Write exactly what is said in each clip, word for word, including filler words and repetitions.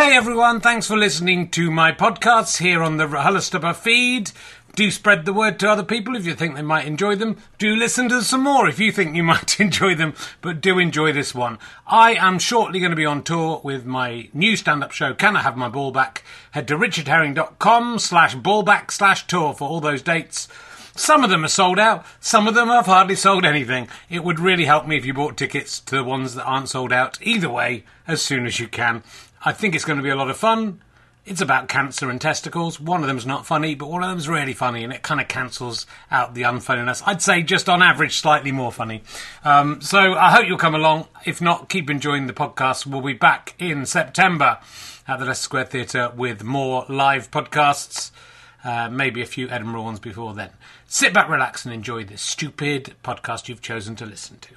Hey everyone, thanks for listening to my podcasts here on the RHLSTP feed. Do spread the word to other people if you think they might enjoy them. Do listen to some more if you think you might enjoy them, but do enjoy this one. I am shortly going to be on tour with my new stand-up show, Can I Have My Ball Back? Head to richardherring.com slash ballback slash tour for all those dates. Some of them are sold out, some of them have hardly sold anything. It would really help me if you bought tickets to the ones that aren't sold out. Either way, as soon as you can. I think it's going to be a lot of fun. It's about cancer and testicles. One of them's not funny, but one of them's really funny, and it kind of cancels out the unfunniness. I'd say just on average, slightly more funny. Um, so I hope you'll come along. If not, keep enjoying the podcast. We'll be back in September at the Leicester Square Theatre with more live podcasts. Uh, maybe a few Edinburgh ones before then. Sit back, relax, and enjoy this stupid podcast you've chosen to listen to.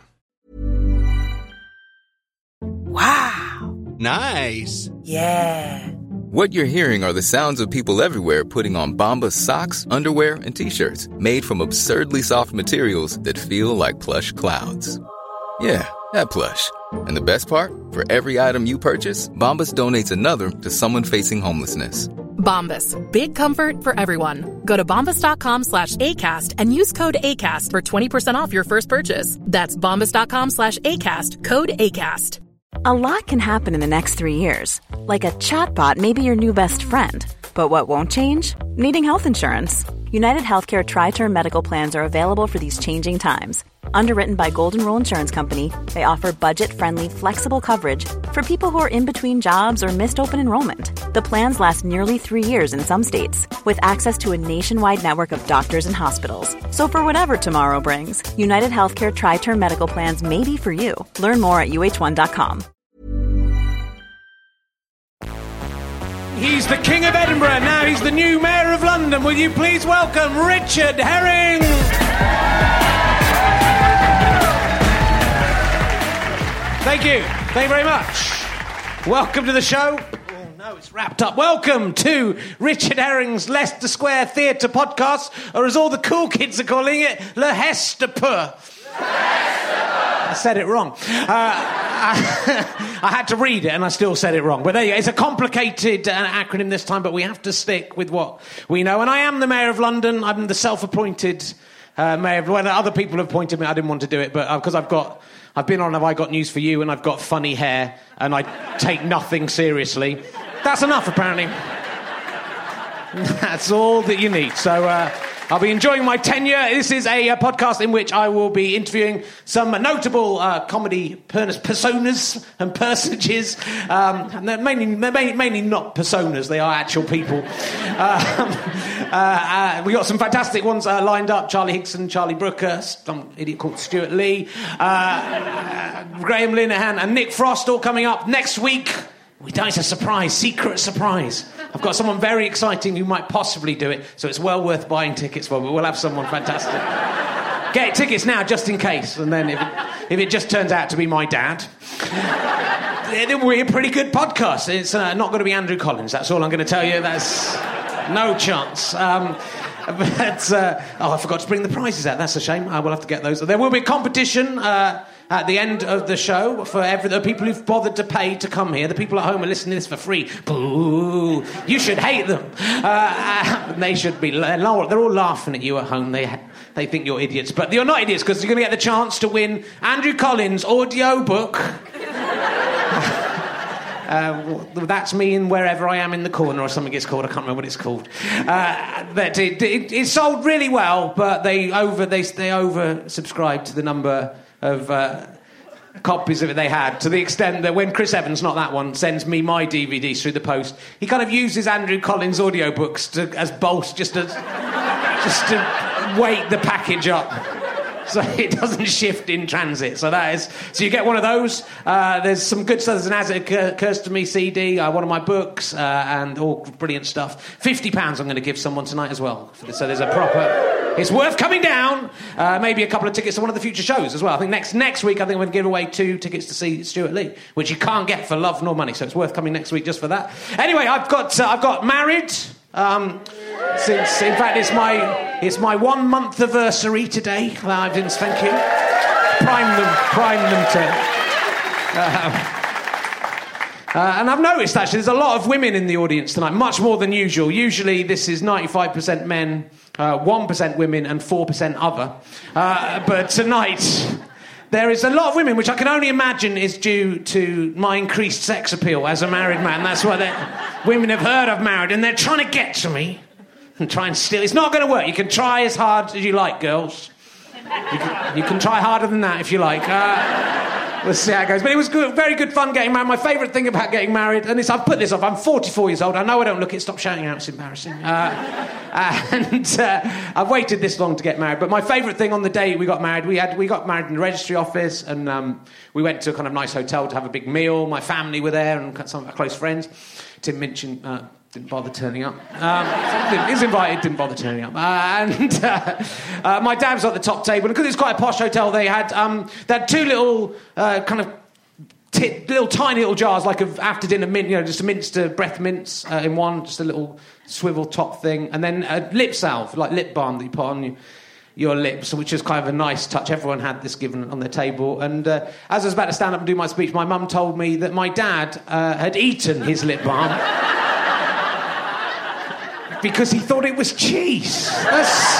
Wow. Nice. Yeah. What you're hearing are the sounds of people everywhere putting on Bombas socks, underwear, and T-shirts made from absurdly soft materials that feel like plush clouds. Yeah, that plush. And the best part? For every item you purchase, Bombas donates another to someone facing homelessness. Bombas. Big comfort for everyone. Go to bombas.com slash ACAST and use code ACAST for twenty percent off your first purchase. That's bombas.com slash ACAST. Code ACAST. A lot can happen in the next three years. Like a chatbot may be your new best friend. But what won't change? Needing health insurance. United Healthcare Tri-Term Medical Plans are available for these changing times. Underwritten by Golden Rule Insurance Company, they offer budget-friendly, flexible coverage for people who are in between jobs or missed open enrollment. The plans last nearly three years in some states, with access to a nationwide network of doctors and hospitals. So for whatever tomorrow brings, United Healthcare Tri-Term Medical Plans may be for you. Learn more at U H one dot com. He's the King of Edinburgh, now he's the new Mayor of London. Will you please welcome Richard Herring? Thank you. Thank you very much. Welcome to the show. Oh, no, it's wrapped up. Welcome to Richard Herring's Leicester Square Theatre podcast, or as all the cool kids are calling it, RHLSTP. I said it wrong. Uh, I, I had to read it and I still said it wrong. But there you go. It's a complicated uh, acronym this time, but we have to stick with what we know. And I am the Mayor of London. I'm the self-appointed uh, Mayor of London. Other people have appointed me. I didn't want to do it, but because uh, I've got... I've been on Have I Got News For You, and I've got funny hair, and I take nothing seriously. That's enough, apparently. That's all that you need. So uh, I'll be enjoying my tenure. This is a, a podcast in which I will be interviewing some notable uh, comedy personas and personages. Um, and they're mainly, mainly, mainly not personas, they are actual people. Um, uh, uh, we got some fantastic ones uh, lined up. Charlie Higson, Charlie Brooker, some idiot called Stuart Lee, uh, uh, Graham Linehan and Nick Frost all coming up next week. We know it's a surprise, secret surprise. I've got someone very exciting who might possibly do it, so it's well worth buying tickets for, but we'll have someone fantastic. Get tickets now, just in case, and then if it, if it just turns out to be my dad, then we're a pretty good podcast. It's uh, not going to be Andrew Collins, that's all I'm going to tell you. That's no chance. Um, but, uh, oh, I forgot to bring the prizes out. That's a shame. I will have to get those. There will be a competition uh, at the end of the show for every, the people who've bothered to pay to come here. The people at home are listening to this for free. Boo! You should hate them. Uh, they should be. They're all laughing at you at home. They they think you're idiots, but you're not idiots because you're going to get the chance to win Andrew Collins' audio book. Uh, that's me in Wherever I Am in the Corner or something it's called. I can't remember what it's called. Uh, that it, it, it sold really well, but they over they they over subscribed to the number of uh, copies of it they had, to the extent that when Chris Evans, not that one, sends me my D V Ds through the post, he kind of uses Andrew Collins' audiobooks to, as bolts, just to just to weight the package up. So it doesn't shift in transit. So that is... So you get one of those. Uh, there's some good stuff. There's an As It Occurs to Me C D, uh, one of my books, uh, and all brilliant stuff. fifty pounds I'm going to give someone tonight as well. So there's a proper... It's worth coming down. Uh, maybe a couple of tickets to one of the future shows as well. I think next next week, I think we're going to give away two tickets to see Stuart Lee, which you can't get for love nor money. So it's worth coming next week just for that. Anyway, I've got uh, I've got married... Um, since, in fact, it's my it's my one month anniversary today. I didn't thank you. Prime them, prime them to. Uh, Uh, and I've noticed, actually, there's a lot of women in the audience tonight, much more than usual. Usually this is ninety-five percent men, uh, one percent women and four percent other. Uh, but tonight, there is a lot of women, which I can only imagine is due to my increased sex appeal as a married man. That's why women have heard I've married, and they're trying to get to me and try and steal. It's not going to work. You can try as hard as you like, girls. You can, you can try harder than that if you like. Uh, we'll see how it goes. But it was good, very good fun getting married. My favourite thing about getting married, and it's, I've put this off, I'm forty-four years old. I know I don't look it. Stop shouting out, it's embarrassing. Uh, and uh, I've waited this long to get married. But my favourite thing on the day we got married, we had we got married in the registry office, and um, we went to a kind of nice hotel to have a big meal. My family were there, and some of our close friends. Tim Minchin uh, didn't bother turning up. Um, he's invited, didn't bother turning up. Uh, and uh, uh, my dad was at the top table, and because it's quite a posh hotel, they had um, they had two little uh, kind of t- little tiny little jars, like of after dinner mint, you know, just a Minster breath mints uh, in one, just a little swivel top thing, and then a lip salve, like lip balm that you put on your, your lips, which is kind of a nice touch. Everyone had this given on their table, and uh, as I was about to stand up and do my speech, my mum told me that my dad uh, had eaten his lip balm because he thought it was cheese. That's...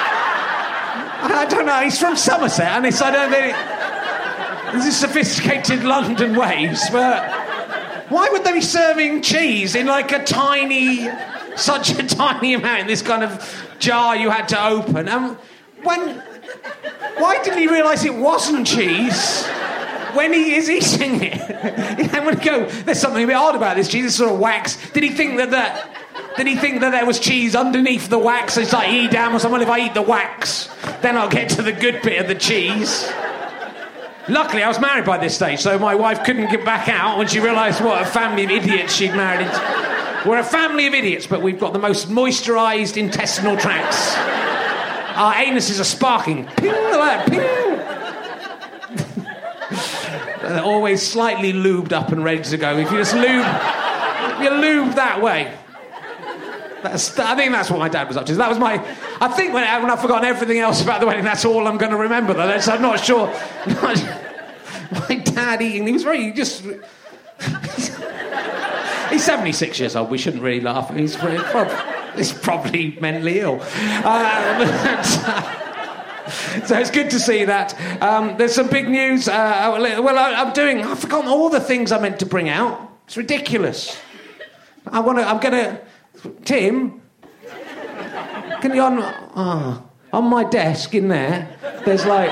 I don't know, he's from Somerset, and it's, I don't think... This is sophisticated London ways, but why would they be serving cheese in like a tiny, such a tiny amount in this kind of jar you had to open? Um, when, why didn't he realise it wasn't cheese when he is eating it? And when he go, there's something a bit odd about this cheese, this sort of wax. Did he think that that? Did he think that there was cheese underneath the wax? It's like Edam or someone. If I eat the wax, then I'll get to the good bit of the cheese. Luckily, I was married by this stage, so my wife couldn't get back out when she realised what a family of idiots she'd married into. We're a family of idiots, but we've got the most moisturised intestinal tracts. Our anuses are sparking. Ping, like, ping. They're always slightly lubed up and ready to go. If you just lube, if you lube that way. That's, I think that's what my dad was up to. That was my... I think when, when I've forgotten everything else about the wedding, that's all I'm going to remember, though. That's, I'm not sure. My dad eating... He was very... just. He's seventy-six years old. We shouldn't really laugh. He's, probably, he's probably mentally ill. Uh, but, uh, so it's good to see that. Um, there's some big news. Uh, well, I, I'm doing... I've forgotten all the things I meant to bring out. It's ridiculous. I want to... I'm going to... Tim, can you on oh, on my desk in there? There's like,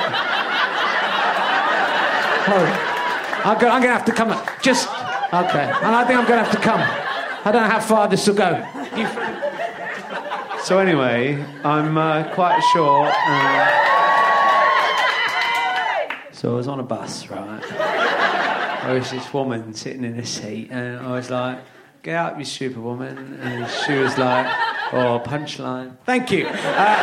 oh, I'm going to have to come. Just okay, and I think I'm going to have to come. I don't know how far this will go. You... So anyway, I'm uh, quite short. Uh... So I was on a bus, right? There was this woman sitting in a seat, and I was like, "Get up, you superwoman." And she was like, "Oh, punchline." Thank you. Uh,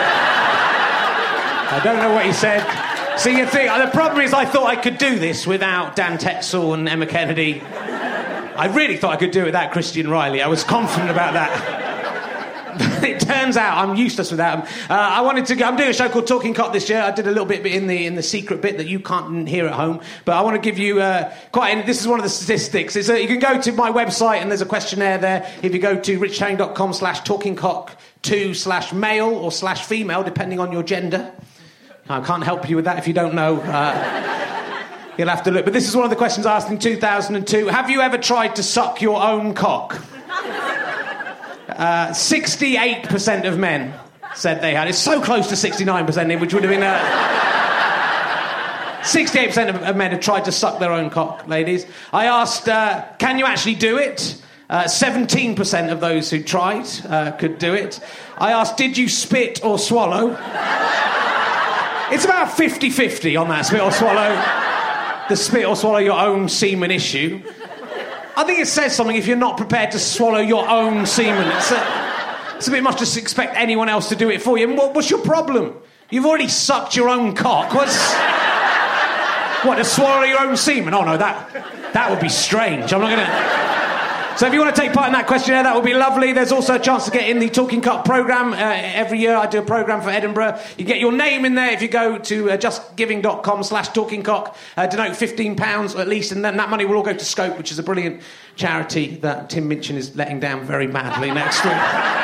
I don't know what he said. See, you think, the problem is I thought I could do this without Dan Tetzel and Emma Kennedy. I really thought I could do it without Christian Riley. I was confident about that. But it turns out I'm useless without him. Uh, I wanted to go... I'm doing a show called Talking Cock this year. I did a little bit in the in the secret bit that you can't hear at home. But I want to give you uh, quite... This is one of the statistics. It's a, you can go to my website and there's a questionnaire there. If you go to richherring.com slash talkingcock2 slash male or slash female, depending on your gender. I can't help you with that if you don't know. Uh, you'll have to look. But this is one of the questions I asked in two thousand two. Have you ever tried to suck your own cock? Uh, sixty-eight percent of men said they had. It's so close to sixty-nine percent, which would have been... Uh... sixty-eight percent of, of men have tried to suck their own cock, ladies. I asked, uh, can you actually do it? Uh, seventeen percent of those who tried uh, could do it. I asked, did you spit or swallow? It's about fifty-fifty on that spit or swallow. The spit or swallow your own semen issue. I think it says something if you're not prepared to swallow your own semen. It's a, it's a bit much to expect anyone else to do it for you. And what, what's your problem? You've already sucked your own cock. What's... What, to swallow your own semen? Oh, no, that that would be strange. I'm not going to... So if you want to take part in that questionnaire, that would be lovely. There's also a chance to get in the Talking Cock programme. Uh, every year I do a programme for Edinburgh. You get your name in there if you go to uh, justgiving.com slash talkingcock. Uh, denote fifteen pounds at least, and then that money will all go to Scope, which is a brilliant charity that Tim Minchin is letting down very badly next week.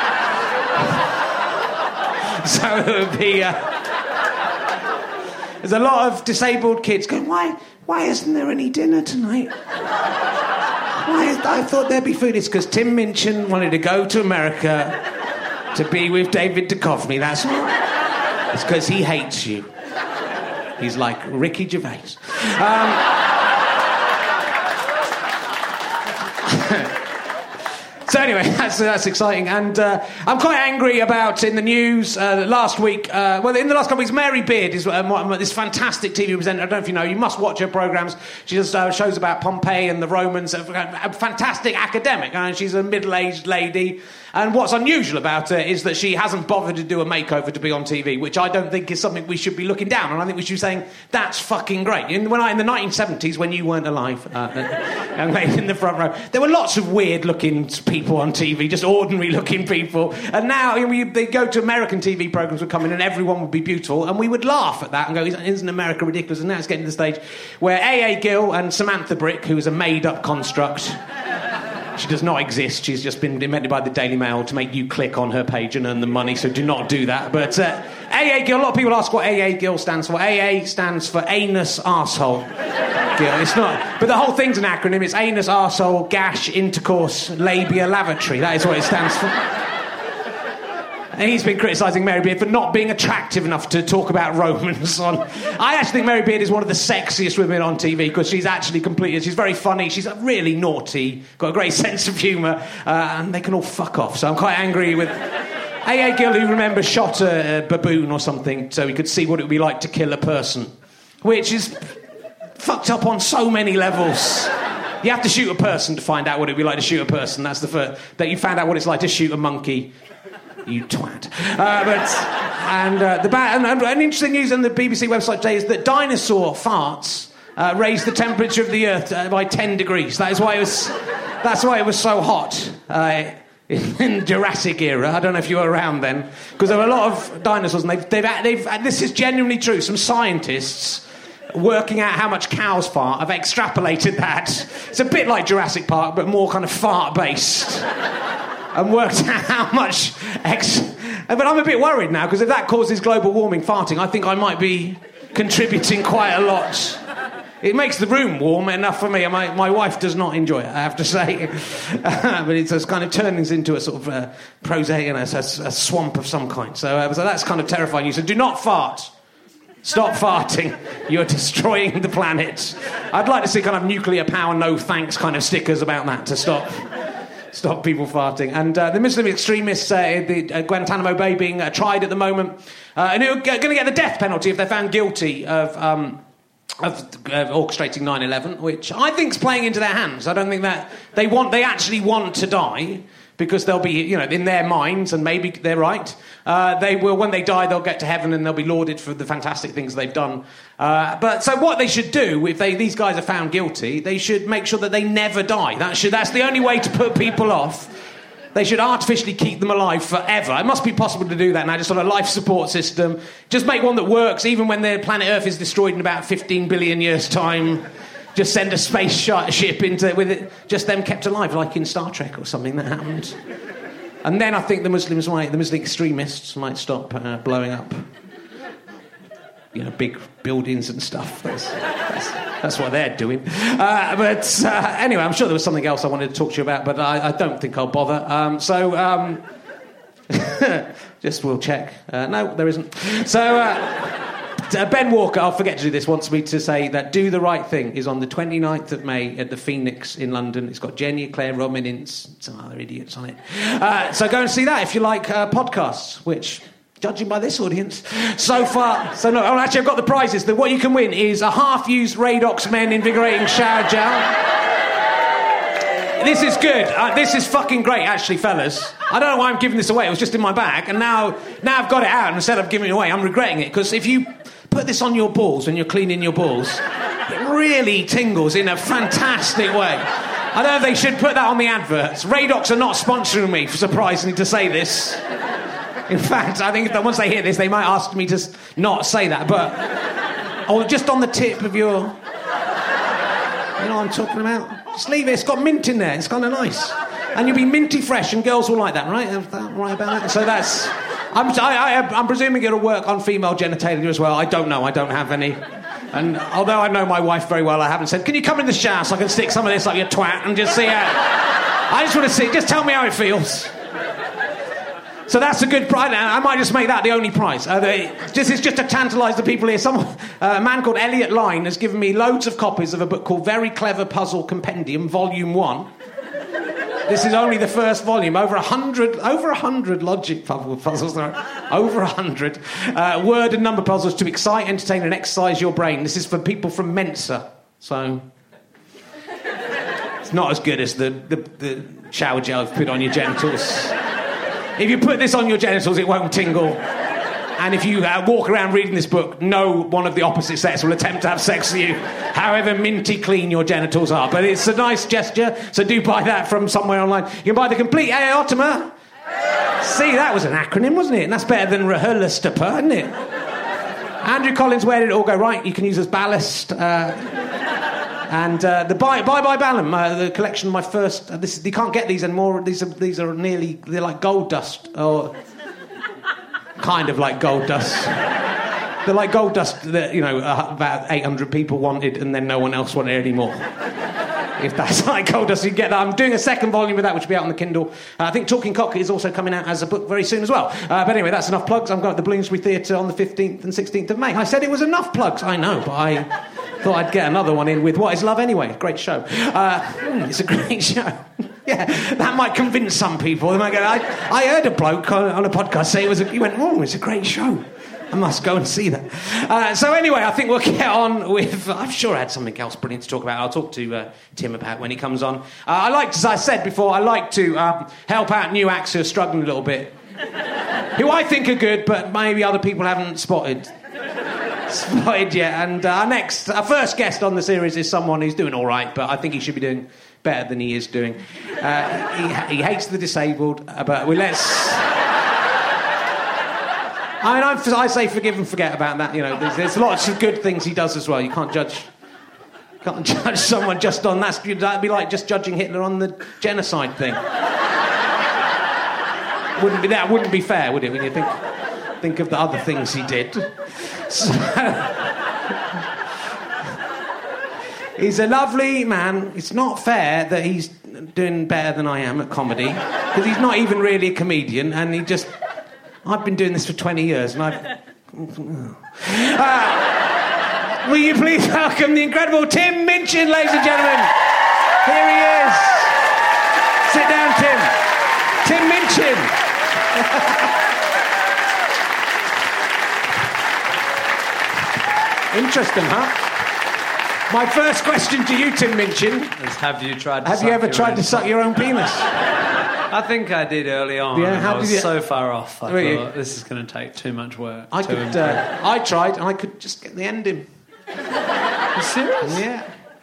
So it would be... Uh, there's a lot of disabled kids going, why, why isn't there any dinner tonight? Why, I thought there'd be food. It's because Tim Minchin wanted to go to America to be with David Duchovny. That's why. It's because he hates you. He's like Ricky Gervais. Um, So anyway, that's, that's exciting. And uh, I'm quite angry about, in the news, uh, last week... Uh, well, in the last couple of weeks, Mary Beard is uh, this fantastic T V presenter. I don't know if you know, you must watch her programmes. She does uh, shows about Pompeii and the Romans. A, a fantastic academic. And she's a middle-aged lady. And what's unusual about her is that she hasn't bothered to do a makeover to be on T V, which I don't think is something we should be looking down on. I think we should be saying, that's fucking great. In, when I, in the nineteen seventies, when you weren't alive, uh, young lady in the front row, there were lots of weird-looking people on T V, just ordinary-looking people. And now you know, we, they go to American T V programmes would come in and everyone would be beautiful, and we would laugh at that and go, isn't America ridiculous? And now it's getting to the stage where A A Gill and Samantha Brick, who is a made-up construct... She does not exist. She's just been invented by the Daily Mail to make you click on her page and earn the money, so do not do that. But uh, A A Gill, a lot of people ask what A A Gill stands for. A A stands for anus arsehole. Gill. It's not. But the whole thing's an acronym. It's anus arsehole gash intercourse labia lavatory. That is what it stands for. And he's been criticising Mary Beard for not being attractive enough to talk about Romans on... I actually think Mary Beard is one of the sexiest women on T V because she's actually completely... She's very funny, she's really naughty, got a great sense of humour, uh, and they can all fuck off. So I'm quite angry with... A A Gill, who remember, shot a, a baboon or something so he could see what it would be like to kill a person, which is fucked up on so many levels. You have to shoot a person to find out what it would be like to shoot a person. That's the first... That you found out what it's like to shoot a monkey... You twat. Uh, but, and uh, the ba- and, and, and interesting news on the B B C website today is that dinosaur farts uh, raised the temperature of the Earth uh, by ten degrees. That is why it was. That's why it was so hot uh, in, in the Jurassic era. I don't know if you were around then, because there were a lot of dinosaurs, and they've, they've, they've. And this is genuinely true. Some scientists working out how much cows fart have extrapolated that. It's a bit like Jurassic Park, but more kind of fart-based. And worked out how much... Ex- but I'm a bit worried now, because if that causes global warming, farting, I think I might be contributing quite a lot. It makes the room warm enough for me, and my, my wife does not enjoy it, I have to say. Uh, but it's, it's kind of turning into a sort of uh, prosaic, you know, a, a swamp of some kind. So, uh, so that's kind of terrifying you. So do not fart. Stop farting. You're destroying the planet. I'd like to see kind of nuclear power, no thanks kind of stickers about that to stop... Stop people farting. And uh, the Muslim extremists uh, at the uh, Guantanamo Bay being uh, tried at the moment, uh, and who are g- going to get the death penalty if they're found guilty of, um, of uh, orchestrating nine eleven, which I think's playing into their hands. I don't think that they want. They actually want to die because they'll be, you know, in their minds, and maybe they're right. Uh, they will, when they die, they'll get to heaven and they'll be lauded for the fantastic things they've done. Uh, but so what they should do, if they, these guys are found guilty, they should make sure that they never die. That should, that's the only way to put people off. They should artificially keep them alive forever. It must be possible to do that now, just on a life support system. Just make one that works, even when the planet Earth is destroyed in about fifteen billion years' time. Just send a space ship into with it, just them kept alive, like in Star Trek or something that happened. And then I think the Muslims might, the Muslim extremists might stop uh, blowing up, you know, big buildings and stuff. That's, that's, that's what they're doing. Uh, but uh, anyway, I'm sure there was something else I wanted to talk to you about, but I, I don't think I'll bother. Um, so um, just we'll check. Uh, no, there isn't. So. Uh, Uh, Ben Walker, I'll forget to do this, wants me to say that Do the Right Thing is on the twenty-ninth of May at the Phoenix in London. It's got Jenny, Claire, Robin, Ince, some other idiots on it. Uh, so go and see that if you like uh, podcasts, which, judging by this audience, so far... So no, oh, actually, I've got the prizes. The, what you can win is a half-used Radox Men Invigorating Shower Gel. This is good. Uh, this is fucking great, actually, fellas. I don't know why I'm giving this away. It was just in my bag, and now, now I've got it out, and instead of giving it away, I'm regretting it, because if you put this on your balls when you're cleaning your balls, it really tingles in a fantastic way. I don't know if they should put that on the adverts. Radox are not sponsoring me, surprisingly to say this. In fact, I think that once they hear this, they might ask me to not say that, but... Or just on the tip of your... You know what I'm talking about? Just leave it, it's got mint in there, it's kind of nice. And you'll be minty fresh, and girls will like that, right? Is that right about that? So that's... I'm, I, I, I'm presuming it'll work on female genitalia as well. I don't know, I don't have any... And although I know my wife very well, I haven't said, can you come in the shower so I can stick some of this up your twat and just see how... I just want to see, just tell me how it feels. So that's a good price. I might just make that the only price. Uh, they, just, it's just to tantalise the people here. Some, uh, a man called Elliot Line has given me loads of copies of a book called Very Clever Puzzle Compendium, Volume one. This is only the first volume. Over a hundred, over a hundred logic puzzles. Over a hundred uh, word and number puzzles to excite, entertain, and exercise your brain. This is for people from Mensa, so it's not as good as the the, the shower gel you've put on your genitals. If you put this on your genitals, it won't tingle. And if you uh, walk around reading this book, no one of the opposite sex will attempt to have sex with you, however minty clean your genitals are. But it's a nice gesture, so do buy that from somewhere online. You can buy the complete Aotima. See, that was an acronym, wasn't it? And that's better than Rehearlistapa, isn't it? Andrew Collins, where did it all go? Right, you can use as ballast. Uh, and uh, the Bye Bye Bye Ballum, uh, the collection of my first... Uh, this, you can't get these anymore. These are, these are nearly... They're like gold dust, or... Kind of like gold dust. They're like gold dust that, you know, uh, about eight hundred people wanted and then no one else wanted anymore. If that's like gold dust, you can get that. I'm doing a second volume of that, which will be out on the Kindle. Uh, I think Talking Cock is also coming out as a book very soon as well. Uh, but anyway, that's enough plugs. I'm going at the Bloomsbury Theatre on the fifteenth and sixteenth of May. I said it was enough plugs. I know, but I thought I'd get another one in with What Is Love Anyway? Great show. Uh, it's a great show. Yeah, that might convince some people. They might go, I, I heard a bloke on, on a podcast say it was a, he went, oh, it's a great show. I must go and see that. Uh, so anyway, I think we'll get on with... I'm sure I had something else brilliant to talk about. I'll talk to uh, Tim about when he comes on. Uh, I like, as I said before, I like to um, help out new acts who are struggling a little bit. Who I think are good, but maybe other people haven't spotted. Spotted yet. And uh, our next, our first guest on the series is someone who's doing all right, but I think he should be doing better than he is doing. Uh, he, he hates the disabled, uh, but we let's... I mean, I'm, I say forgive and forget about that. You know, there's, there's lots of good things he does as well. You can't judge, can't judge someone just on that. That'd be like just judging Hitler on the genocide thing. Wouldn't be that? Wouldn't be fair, would it? When you think think of the other things he did. So, he's a lovely man. It's not fair that he's doing better than I am at comedy, because he's not even really a comedian, and he just... I've been doing this for twenty years, and I've... Uh, will you please welcome the incredible Tim Minchin, ladies and gentlemen? Here he is. Sit down, Tim. Tim Minchin. Interesting, huh? My first question to you, Tim Minchin, is have you tried to have suck you ever your tried own to suck your own penis? I think I did early on. Yeah, how I was did you... so far off. I Were thought you? this is going to take too much work. I could. Uh, I tried, and I could just get the end in. Are you serious? Yeah.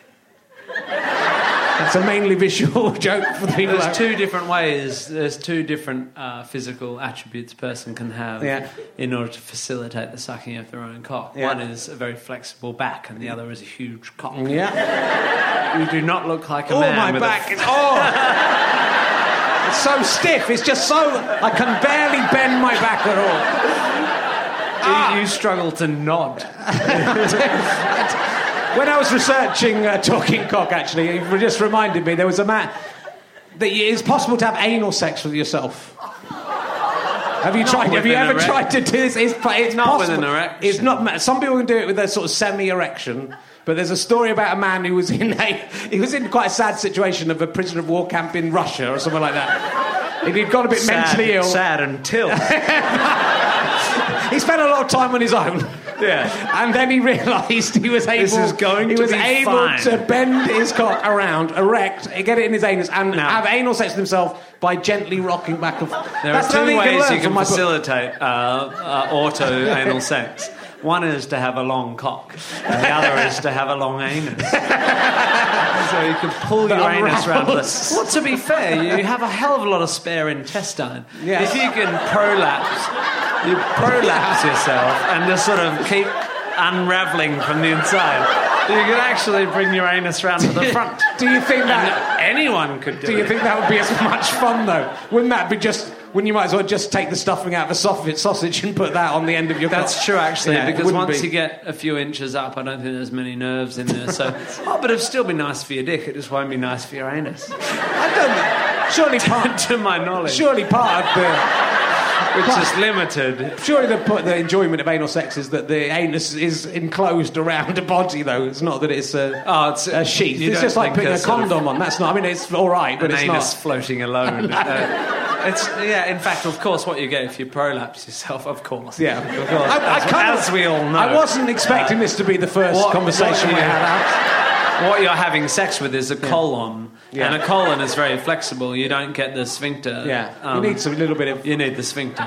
That's a mainly visual joke for the people. There's two different ways. There's two different uh, physical attributes a person can have yeah. in order to facilitate the sucking of their own cock. Yeah. One is a very flexible back, and the other is a huge cock. Yeah. You do not look like a oh, man. my with back a... is oh. It's so stiff. It's just so I can barely bend my back at all. You, ah. you struggle to nod. When I was researching uh, Talking Cock, actually, it just reminded me there was a man that it's possible to have anal sex with yourself. Have you Not tried? Have you ever erect. tried to do this? It's, it's not possible. with an erection. It's not. Some people can do it with a sort of semi-erection. But there's a story about a man who was in a he was in quite a sad situation of a prisoner of war camp in Russia or something like that. He'd got a bit sad, mentally ill. Sad until he spent a lot of time on his own. Yeah, and then he realised he was able. This is going he to was be able fine. to bend his cock around, erect, get it in his anus, and now, have anal sex with himself by gently rocking back and forth. There That's are two the ways you you can, can from my facilitate uh, uh, auto anal sex. One is to have a long cock, and the other is to have a long anus. So you can pull That your anus around. The, unravels. well, to be fair, you have a hell of a lot of spare intestine. Yeah. If you can prolapse, you prolapse yourself and just sort of keep unravelling from the inside, you can actually bring your anus round to the front. Do you think that... And anyone could do, Do you it. think that would be as much fun, though? Wouldn't that be just... When you might as well just take the stuffing out of a sausage, sausage and put that on the end of your... That's cock? true, actually, Yeah, it because wouldn't once be. you get a few inches up, I don't think there's many nerves in there. So, oh, but it'd still be nice for your dick. It just won't be nice for your anus. I don't... Surely part... To my knowledge, Surely part of the... which is limited. Surely the, the enjoyment of anal sex is that the anus is enclosed around a body, though. It's not that it's a, Oh, it's a sheath. you It's don't just like think putting a sort of condom on. That's not... I mean, it's all right, but An it's anus not... floating alone. Uh, it's yeah. In fact, of course, what you get if you prolapse yourself, of course. Yeah. Of course. I, I as, kind of- as we all know. I wasn't expecting this to be the first What- conversation what we you- had out. What you're having sex with is a colon, Yeah. and a colon is very flexible. You don't get the sphincter. Yeah. Um, you need some little bit of... You need the sphincter.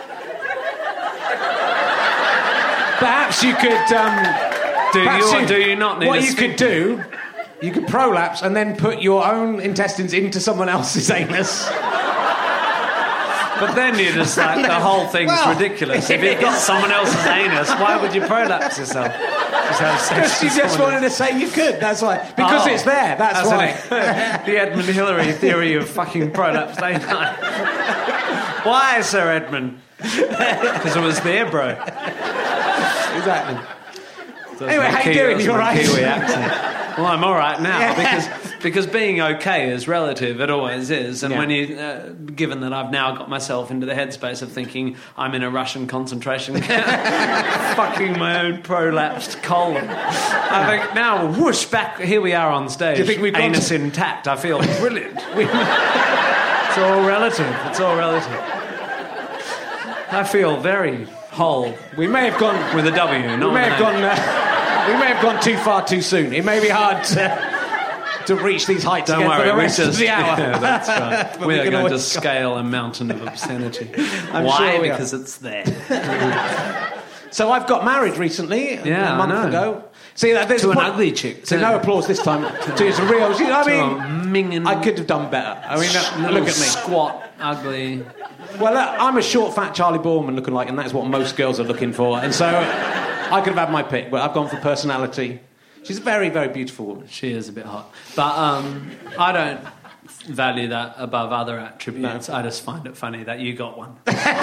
Perhaps you could... Um, Do perhaps you or do you not need What a you could do... You could prolapse and then put your own intestines into someone else's anus. But then you're just like, the whole thing's Well, ridiculous. If you've got someone else's anus, why would you prolapse yourself? Just have sex You with just someone wanted to say you could, that's why. Because Oh. it's there, that's, That's why. it. The Edmund Hillary theory of fucking prolapse anus. Why, Sir Edmund? Because it was there, bro. Exactly. Anyway, how you Kiwi- doing? that's You all my right? Kiwi accent. Well, I'm all right now Yeah. because because being okay is relative. It always is. And Yeah. when you, uh, given that I've now got myself into the headspace of thinking I'm in a Russian concentration camp, fucking my own prolapsed colon, I think now whoosh back. Here we are on stage. Do you think we've got anus to- intact? I feel brilliant. It's all relative. It's all relative. I feel very whole We may have gone... with a W. We Not may an have A. gone... Uh, we may have gone too far too soon. It may be hard to, to reach these heights Don't again worry, for the we rest just, of the hour. Yeah, that's right. But we we are can going to always go- scale a mountain of obscenity. I'm Why? sure we are. Because it's there. So I've got married recently, Yeah, a I month know. ago. See, that there's To a an point- ugly chick. So To- no applause this time. To it's a real. You know what To I a mean? minging- I could have done better. I mean, uh, Little look at me. Squat, ugly. Well, look, I'm a short, fat Charlie Boorman looking like, and that's what most girls are looking for. And so I could have had my pick, but I've gone for personality. She's a very, very beautiful woman. She is a bit hot. But um, I don't value that above other attributes. No. I just find it funny that you got one.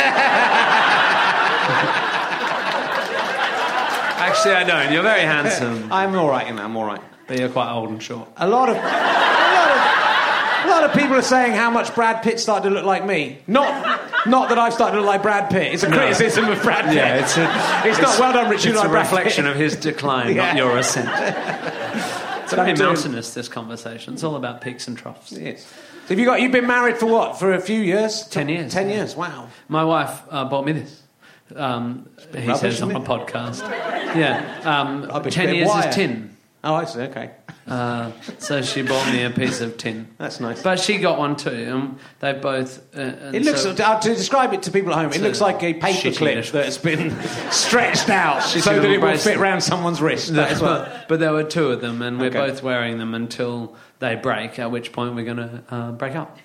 Actually, I don't. You're very handsome, I'm all right in that. I'm all right. but you're quite old and short. A lot of, a lot of, a lot of people are saying how much Brad Pitt started to look like me. Not, not that I've started to look like Brad Pitt. It's a criticism of Brad Pitt. Yeah, it's a, It's not well done, Richard. It's like a Brad Pitt. reflection of his decline, Yeah. not your ascent. It's very I'm doing- mountainous, this conversation. It's all about peaks and troughs. Yes. So have you got? You've been married for what? For a few years? Ten years. Ten years. Wow. My wife uh, bought me this. Um, he rubbish, says on isn't a it? podcast. Yeah. Um, Rubbish, ten bit of years wire. is tin. Oh, I see. Okay. Uh, so she bought me a piece of tin. That's nice. But she got one too. And they both. Uh, and It looks, so- uh, to describe it to people at home, it So looks like a paper shitty clip little- that's been stretched out She so should that it will embrace fit it. around someone's wrist. That is what. but there were two of them, and we're Okay. both wearing them until they break. At which point we're going to uh, break up.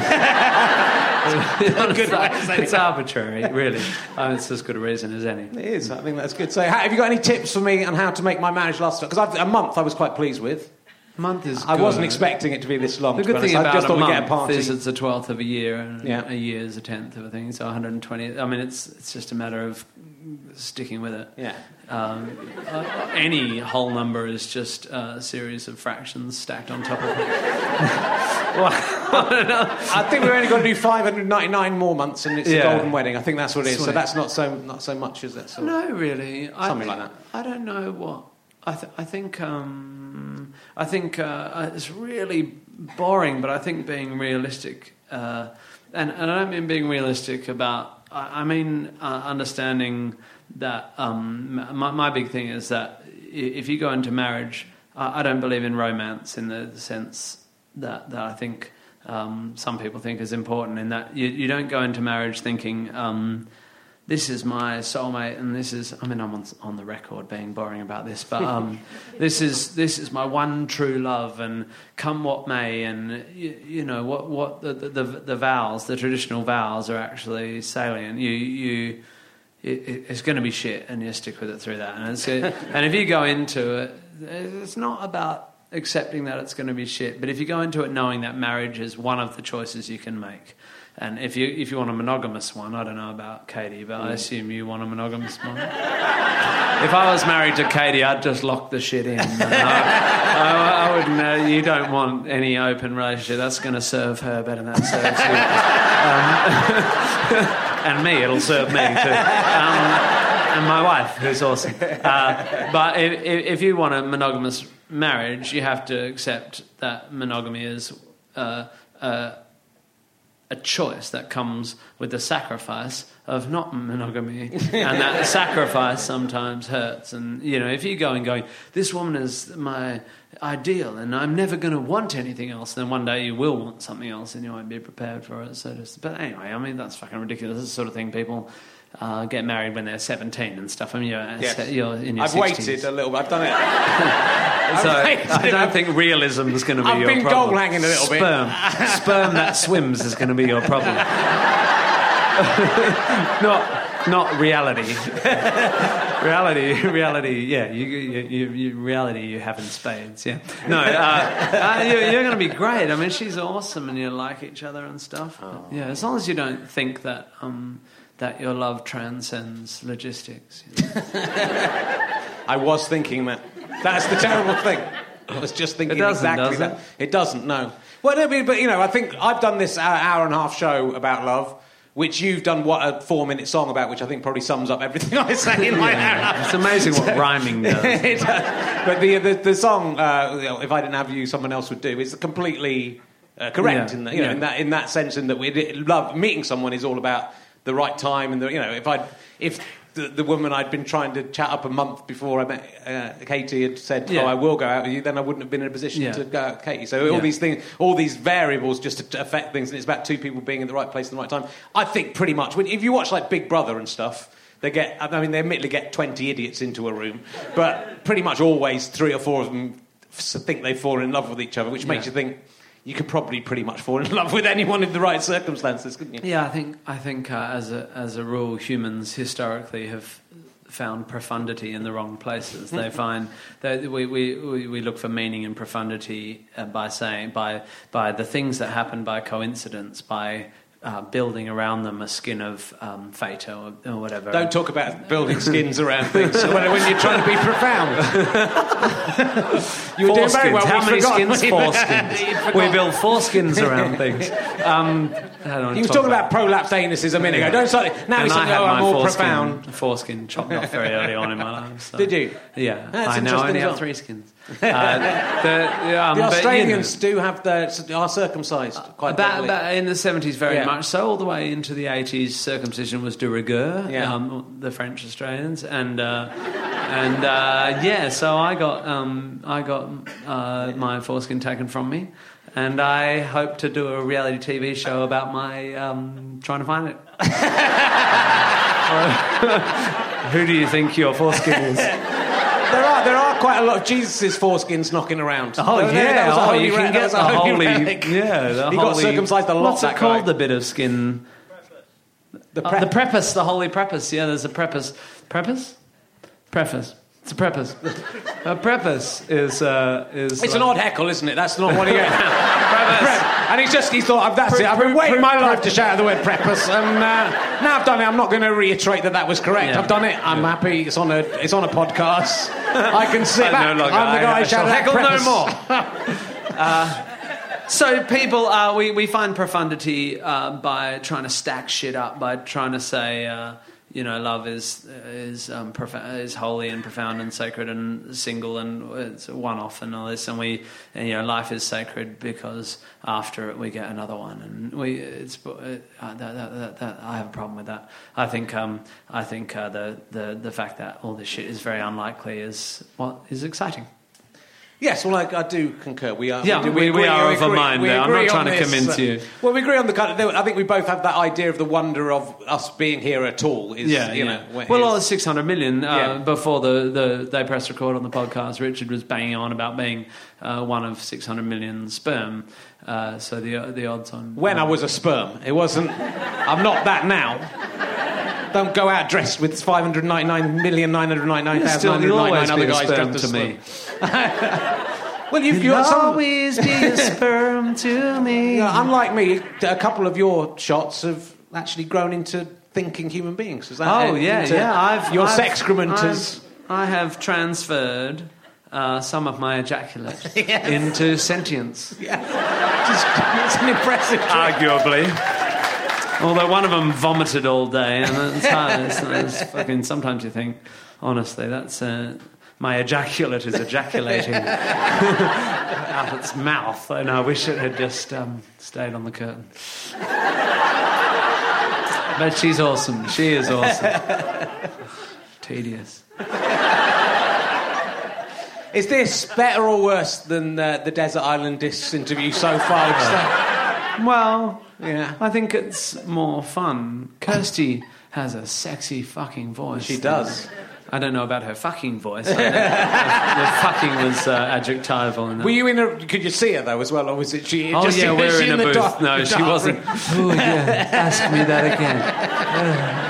Good way of saying It's it. arbitrary, really. Uh, it's as good a reason as any. It is. I think that's good. So, how, have you got any tips for me on how to make my marriage last? Because a month I was quite pleased with. A month is. I good. wasn't expecting it to be this long. The to be good thing honest. I about just a thought we'd month get a party. is it's a twelfth of a year, and Yeah. a year is a tenth of a thing, so one hundred twenty. I mean, it's it's just a matter of sticking with it. Yeah. Um, uh, any whole number is just a series of fractions stacked on top of it. Well, I think we're only going to do five hundred ninety-nine more months, and it's Yeah. a golden wedding. I think that's what it is. So Sweet. that's not so not so much, is it? So, no, really, I Something thi- like that. I don't know what. I, th- I think um, I think uh, it's really boring, but I think being realistic, uh, and, and I don't mean being realistic about. I, I mean uh, understanding that um, my, my big thing is that i- if you go into marriage, I, I don't believe in romance in the sense that that I think um, some people think is important. In that you, you don't go into marriage thinking. Um, this is my soulmate, and this is, I mean, I'm on, on the record being boring about this, but um, this is this is my one true love, and come what may, and you, you know what what the, the the vows, the traditional vows, are actually salient. You you it, it's going to be shit, and you stick with it through that. And it's, and if you go into it, it's not about accepting that it's going to be shit, but if you go into it knowing that marriage is one of the choices you can make. And if you if you want a monogamous one, I don't know about Katie, but I assume you want a monogamous one. If I was married to Katie, I'd just lock the shit in. I, I, I wouldn't. Uh, you don't want any open relationship. That's going to serve her better than that serves you. Um, and me, it'll serve me too. Um, and my wife, who's awesome. Uh, but if, if you want a monogamous marriage, you have to accept that monogamy is Uh, uh, a choice that comes with the sacrifice of not monogamy, and that sacrifice sometimes hurts. And you know, if you go and going, this woman is my ideal, and I'm never going to want anything else, then one day you will want something else, and you won't be prepared for it. So, just, but anyway, I mean, that's fucking ridiculous. This is the sort of thing people uh, get married when they're seventeen and stuff. I mean, you're, yes. you're in your I've sixties. waited a little bit. I've done it. So I don't think realism is going to be I've your been problem. goal hanging a little bit. Sperm, sperm that swims is going to be your problem. not, not reality. reality, reality. Yeah, you, you, you, reality. You have in spades. Yeah. No, uh, uh, you're, you're going to be great. I mean, she's awesome, and you like each other and stuff. Oh. Yeah, as long as you don't think that um, that your love transcends logistics. You know? I was thinking that. That's the terrible thing. I was just thinking it doesn't, exactly does that. It? It doesn't, no. Well, no, but, you know, I think I've done this hour, hour and a half show about love, which you've done what a four-minute song about, which I think probably sums up everything I say in my hour and a half. It's amazing what rhyming does. It does. But the, the the song, uh, If I Didn't Have You, Someone Else Would Do, is completely uh, correct yeah. in, the, you know, yeah. in that in that sense, in that we love meeting someone is all about the right time, and the, you know, if I if. The, the woman I'd been trying to chat up a month before I met uh, Katie had said, yeah. "Oh, I will go out with you," then I wouldn't have been in a position yeah. to go out with Katie. So all yeah. these things, all these variables, just to affect things, and it's about two people being in the right place at the right time. I think pretty much when, if you watch like Big Brother and stuff, they get, I mean, they admittedly get twenty idiots into a room, but pretty much always three or four of them think they've fallen in love with each other, which makes yeah. you think. You could probably pretty much fall in love with anyone in the right circumstances, couldn't you? Yeah, I think I think uh, as a as a rule, humans historically have found profundity in the wrong places. They find that we, we, we look for meaning and profundity uh, by saying by by the things that happen by coincidence, by uh, building around them a skin of um, fate or, or whatever. Don't talk about building skins around things when, when you're trying to be profound. You were doing very well. How many forgotten. skins? Four skins. We build four skins around things. Um, he was talking about, about prolapsed anuses a minute ago. Don't start. Now he's saying, "Oh, I'm more profound." Foreskin chopped off very early on in my life. So. Did you? Yeah, That's I now only well. have three skins. Uh, the, um, the Australians but, you know, do have the are circumcised quite about, about in the seventies very yeah. much so. All the way into the eighties, circumcision was de rigueur. Yeah. Um, the French Australians and uh, and uh, yeah, so I got um, I got uh, my foreskin taken from me. And I hope to do a reality T V show about my um, trying to find it. Who do you think your foreskin is? There are there are quite a lot of Jesus' foreskins knocking around. Oh there, yeah, that was a oh, holy you can ra- get the holy holy, relic. yeah, the he holy, got circumcised a lot. What's that it called? guy. The bit of skin. The, Uh, pre- the preface, the holy preface. Yeah, there's a preface. Preface? Preface. It's a preface. A preface is... Uh, is it's like, an odd heckle, isn't it? That's not what he... Preface. And he's just, he thought, that's it. I've been waiting my life to shout the word preface, and uh, now I've done it. I'm not going to reiterate that that was correct. Yeah. I've done it. I'm yeah. happy. It's on a it's on a podcast. I can sit I back. no longer, I'm the guy I, I who shouted heckle preface. no more. uh, so people, uh, we, we find profundity uh, by trying to stack shit up, by trying to say... Uh, You know, love is is um, prof- is holy and profound and sacred and single and it's a one-off and all this. And we, and, you know, life is sacred because after it we get another one. And we, it's uh, that, that, that, that, I have a problem with that. I think um, I think uh, the the the fact that all this shit is very unlikely is what is exciting. Yes, well, I, I do concur. We are. Yeah, we, do, we, we agree, are we of a agree- mind we there. I'm agree not trying on to this. convince you. Well, we agree on the kind of. I think we both have that idea of the wonder of us being here at all. Is, Yeah, you yeah. know. when- Well, is- all the six hundred million uh, Yeah. before the, the they press record on the podcast, Richard was banging on about being uh, one of six hundred million sperm. Uh, so the the odds on when I was a sperm, it wasn't. I'm not that now. Don't go out dressed with five hundred ninety-nine million nine hundred ninety-nine thousand still, nine hundred you'll ninety-nine always other be a guys sperm dressed to as me. sperm. Well, you've You'll got some. always be a sperm to me. You know, unlike me, a couple of your shots have actually grown into thinking human beings. Is that Oh it? yeah, Into- yeah. I've your I've, excrement I've, has. I have transferred uh, some of my ejaculate Yes. into sentience. Yeah. It's, it's an impressive trick. Arguably. Although one of them vomited all day, and it's hard. It's, it's fucking. Sometimes you think, honestly, that's uh, my ejaculate is ejaculating out its mouth, and I wish it had just um, stayed on the curtain. But she's awesome. She is awesome. Tedious. Is this better or worse than uh, the Desert Island Discs interview so far? Well, Yeah. I think it's more fun. Kirsty has a sexy fucking voice. She does. I don't know about her fucking voice. I think the, the fucking was uh, adjectival. In that. Were you in a? Could you see her though as well, or was it she? Oh just, yeah, was we're she in a the booth. dark- no, the she dark wasn't. room? Oh yeah, ask me that again.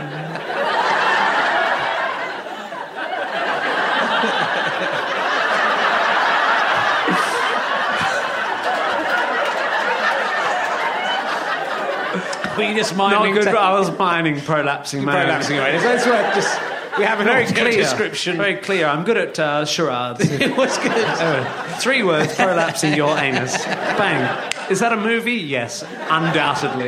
Were you just Not miming? good. to- I was mining prolapsing man. prolapsing away. That's worth just. We have a very Very clear clear description. Very clear. I'm good at uh, charades. It was good. Uh, three words, prolapsing your anus. Bang. Is that a movie? Yes, undoubtedly.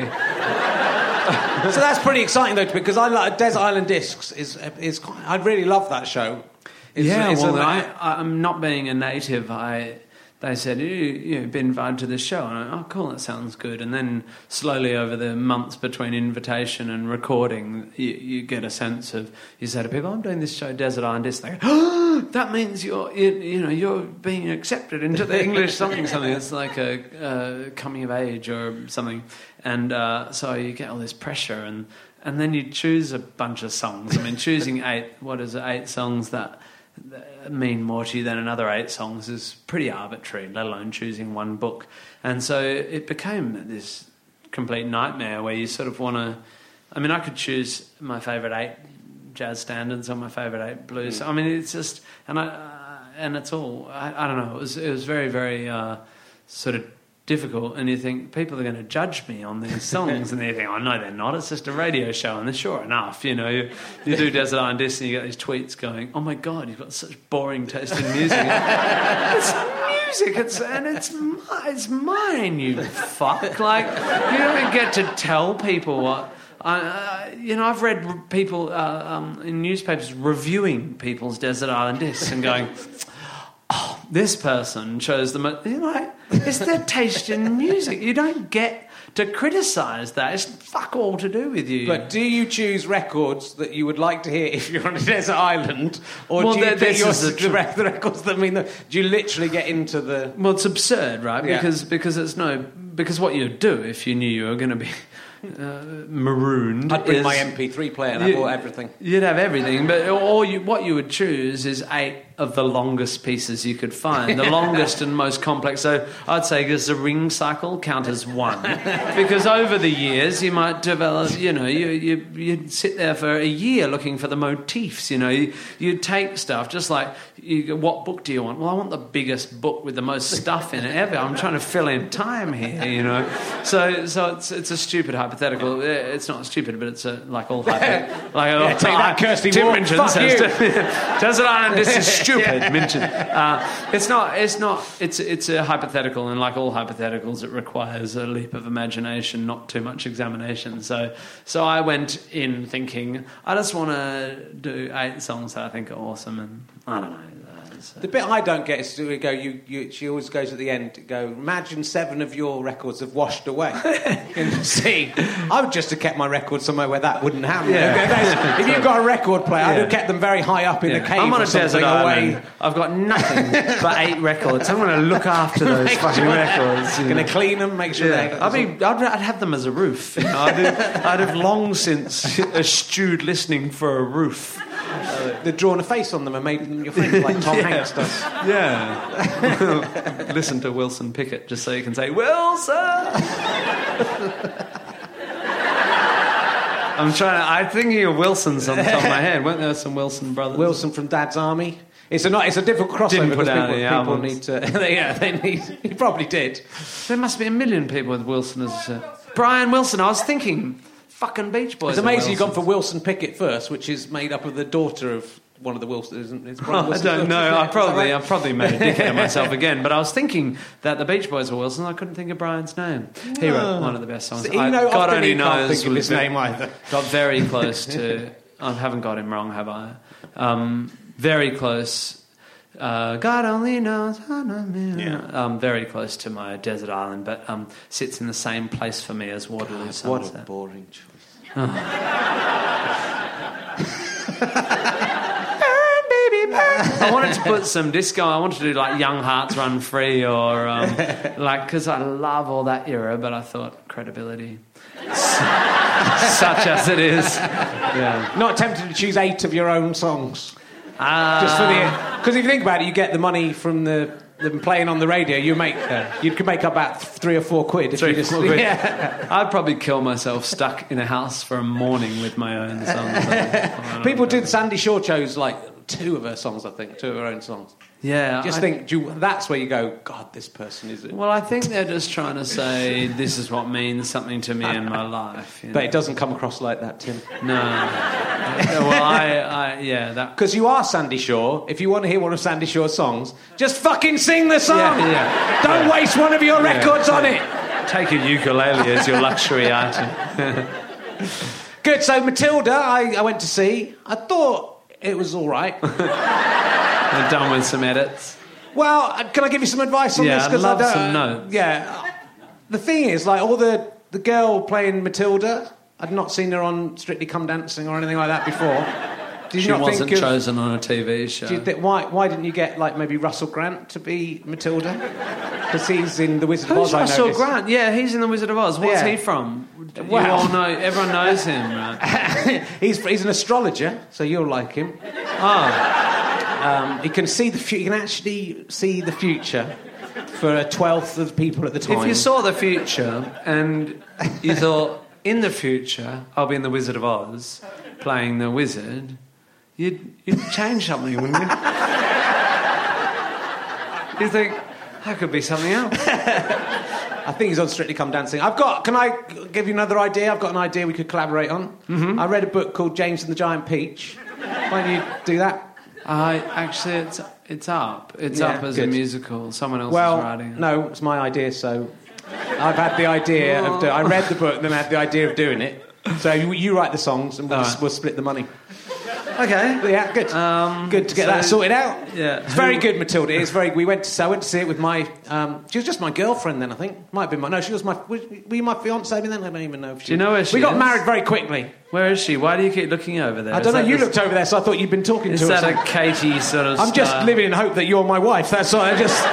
So that's pretty exciting though, because I like Desert Island Discs. Is is quite, I really love that show. It's, yeah, it's well, a- I, I'm not being a native. I they said you you've been invited to this show, and I, oh, cool, that sounds good. And then slowly over the months between invitation and recording, you, you get a sense of you say to people, "I'm doing this show, Desert Island Discs." They go, "Oh, that means you're you, you know you're being accepted into the English something something." It's like a uh, coming of age or something, and uh, so you get all this pressure and. And then you choose a bunch of songs. I mean, choosing eight, what is it, eight songs that mean more to you than another eight songs is pretty arbitrary, let alone choosing one book. And so it became this complete nightmare where you sort of want to... I mean, I could choose my favourite eight jazz standards or my favourite eight blues. Mm. I mean, it's just... And I uh, and it's all... I, I don't know. It was, it was very, very uh, sort of difficult, and you think people are going to judge me on these songs, and you think, oh no, they're not. It's just a radio show, and they're sure enough, you know, you, you do Desert Island Discs, and you get these tweets going, oh my god, you've got such boring taste in music. It's music, it's and it's it's mine, you fuck. Like you don't get to tell people what. I, uh, you know, I've read people uh, um, in newspapers reviewing people's Desert Island Discs and going, oh, this person chose the most. You know, like, it's their taste in music. You don't get to criticise that. It's fuck all to do with you. But do you choose records that you would like to hear if you're on a desert island, or Well, do you there- pick this your, is the the, tr- rec- the records that mean that? Do you literally get into the? Well, it's absurd, right? Yeah. Because because it's no because what you'd do if you knew you were going to be uh, marooned. I'd bring is- my M P three player and have You- all everything. You'd have everything, but all you, what you would choose is eight of the longest pieces you could find, the longest and most complex. So I'd say, does the ring cycle count as one? Because over the years you might develop, you know, you, you, you'd sit there for a year looking for the motifs, you know. You, you'd take stuff, just like, you go, what book do you want? Well, I want the biggest book with the most stuff in it ever. I'm trying to fill in time here, you know. So so it's it's a stupid hypothetical. It's not stupid, but it's a, like all hypothetical. Like, Yeah, take that, Kirsty Tim Moore. Minchin Fuck says, you. Desert Island, this is stupid, Minchin. Uh, it's not, it's not, it's it's a hypothetical, and like all hypotheticals, it requires a leap of imagination, not too much examination. So so I went in thinking, I just want to do eight songs that I think are awesome, and I don't know. Uh, So. The bit I don't get is to go. You, you, she always goes at the end. To go. Imagine seven of your records have washed away in the sea. I would just have kept my record somewhere where that wouldn't happen. Yeah. If you've got a record player, Yeah. I'd have kept them very high up in Yeah. the cave. I'm on or a desert something away. island. I've got nothing but eight records. I'm going to look after those Make fucking sure- records. Going to clean them, make sure Yeah. they. I'd, be, I'd, I'd have them as a roof. You know? I'd, have, I'd have long since eschewed listening for a roof. They'd drawn a face on them and made them your friends, like Tom Yeah. Hanks does. Yeah. Listen to Wilson Pickett just so you can say, Wilson! I'm trying to... I'm thinking of Wilson's on the top of my head. Weren't there some Wilson brothers? Wilson from Dad's Army. It's a not. It's a difficult crossover Didn't put because out people, any people albums. need to. Yeah, they need. He probably did. There must be a million people with Wilson as a... Brian Wilson, I was thinking... Fucking Beach Boys. It's amazing you've gone Wilsons. for Wilson Pickett first, which is made up of the daughter of one of the Wilsons. Isn't it? Oh, I don't know. I probably, I probably made a dickhead of myself again. But I was thinking that the Beach Boys were Wilson. I couldn't think of Brian's name. He wrote one of the best songs. So you I- know, God often only you can't knows. think of was his a bit- name either. Got very close to. I haven't got him wrong, have I? Um, very close. Uh, God only knows. Yeah. Um, very close to my desert island, but um, sits in the same place for me as Waterloo What a Sunset. boring choice. I wanted to put some disco. I wanted to do like Young Hearts Run Free or um, like because I love all that era. But I thought credibility, such as it is, yeah. Not tempted to choose eight of your own songs. Uh, Just for the because if you think about it, you get the money from the them playing on the radio. You make you could make up about three or four quid. If Three you just, or four quid. Yeah. I'd probably kill myself stuck in a house for a morning with my own songs. I don't People know. did. Sandy Shaw chose like two of her songs. I think two of her own songs. Yeah, Just I- think do you, that's where you go. God, this person is. Well, I think they're just trying to say this is what means something to me in my life. You know? But it doesn't come across like that, Tim. No. Well, I, I yeah, that. Because you are Sandy Shaw. If you want to hear one of Sandy Shaw's songs, just fucking sing the song. Yeah, yeah. Don't Yeah. waste one of your Yeah. records on it. Take a ukulele as your luxury item. Good. So Matilda, I, I went to see. I thought it was all right. I'm done with some edits. Well, uh, can I give you some advice on Yeah, this? I'd 'Cause love I don't, some notes. Yeah. The thing is, like, all the the girl playing Matilda, I'd not seen her on Strictly Come Dancing or anything like that before. Did you She not wasn't think of, chosen on a T V show. do you think, why, why didn't you get, like, maybe Russell Grant to be Matilda? Because he's in The Wizard of Who's Oz, I Russell noticed. Grant? Yeah, he's in The Wizard of Oz. What's Yeah. he from? You Well- all know. Everyone knows him, right? he's, he's an astrologer, so you'll like him. Oh, Um, he can see the fu- he can actually see the future for a twelfth of the people at the time. if you saw the future and you thought, in the future, I'll be in The Wizard of Oz, playing the wizard, you'd you'd change something, wouldn't you? You think that could be something else. I think he's on Strictly Come Dancing. I've got. Can I give you another idea? I've got an idea we could collaborate on. Mm-hmm. I read a book called James and the Giant Peach. Why don't you do that? I actually, it's it's up. It's Yeah, up as a good. musical. Someone else Well, is writing it. no, it's my idea. So I've had the idea of. Do- I read the book, then I had the idea of doing it. So you, you write the songs, and we'll, All just, right. we'll split the money. Okay. Yeah, good. Um, good to get so- that sorted out. Yeah. It's very good, Matilda. It's very. We went to. So I went to see it with my. Um, she was just my girlfriend then. I think might have been my. No, she was my. Were you my fiance then? I don't even know. If she Do you know where she We got is? married very quickly. Where is she? Why do you keep looking over there? I Is don't know. that You this- looked over there, so I thought you'd been talking Is to that her. a Katie sort of? I'm just style? living in hope that you're my wife. That's all. I just.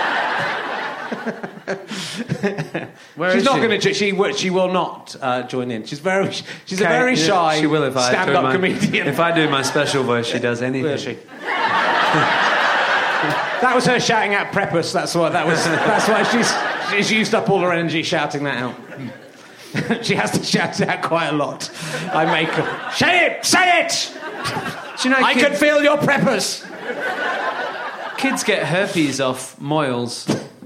Where she's is not she? going to. She wo- she will not uh, join in. She's very. She's a Kate, very yeah, shy. She will if I do stand-up my, comedian. If I do my special voice, she does anything. Will she? That was her shouting out Preppus. That's what. That was. That's why she's. She's used up all her energy shouting that out. She has to shout it out quite a lot. I make her say it. Say it. Do you know, I kid- can feel your Preppus. kids get herpes off moils.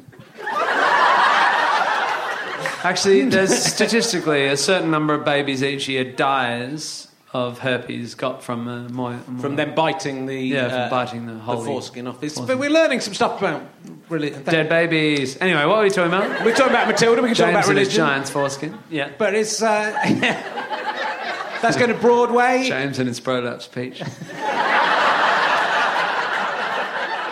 Actually, there's statistically a certain number of babies each year dies of herpes got from a moil. From them biting the Yeah, from uh, biting the holy foreskin off. It's, foreskin. but we're learning some stuff about religion. Dead babies. Anyway, what are we talking about? We're talking about Matilda. We can talk James about and his religion. giant's foreskin. Yeah. But it's uh, that's going to Broadway. James and his prolapse peach.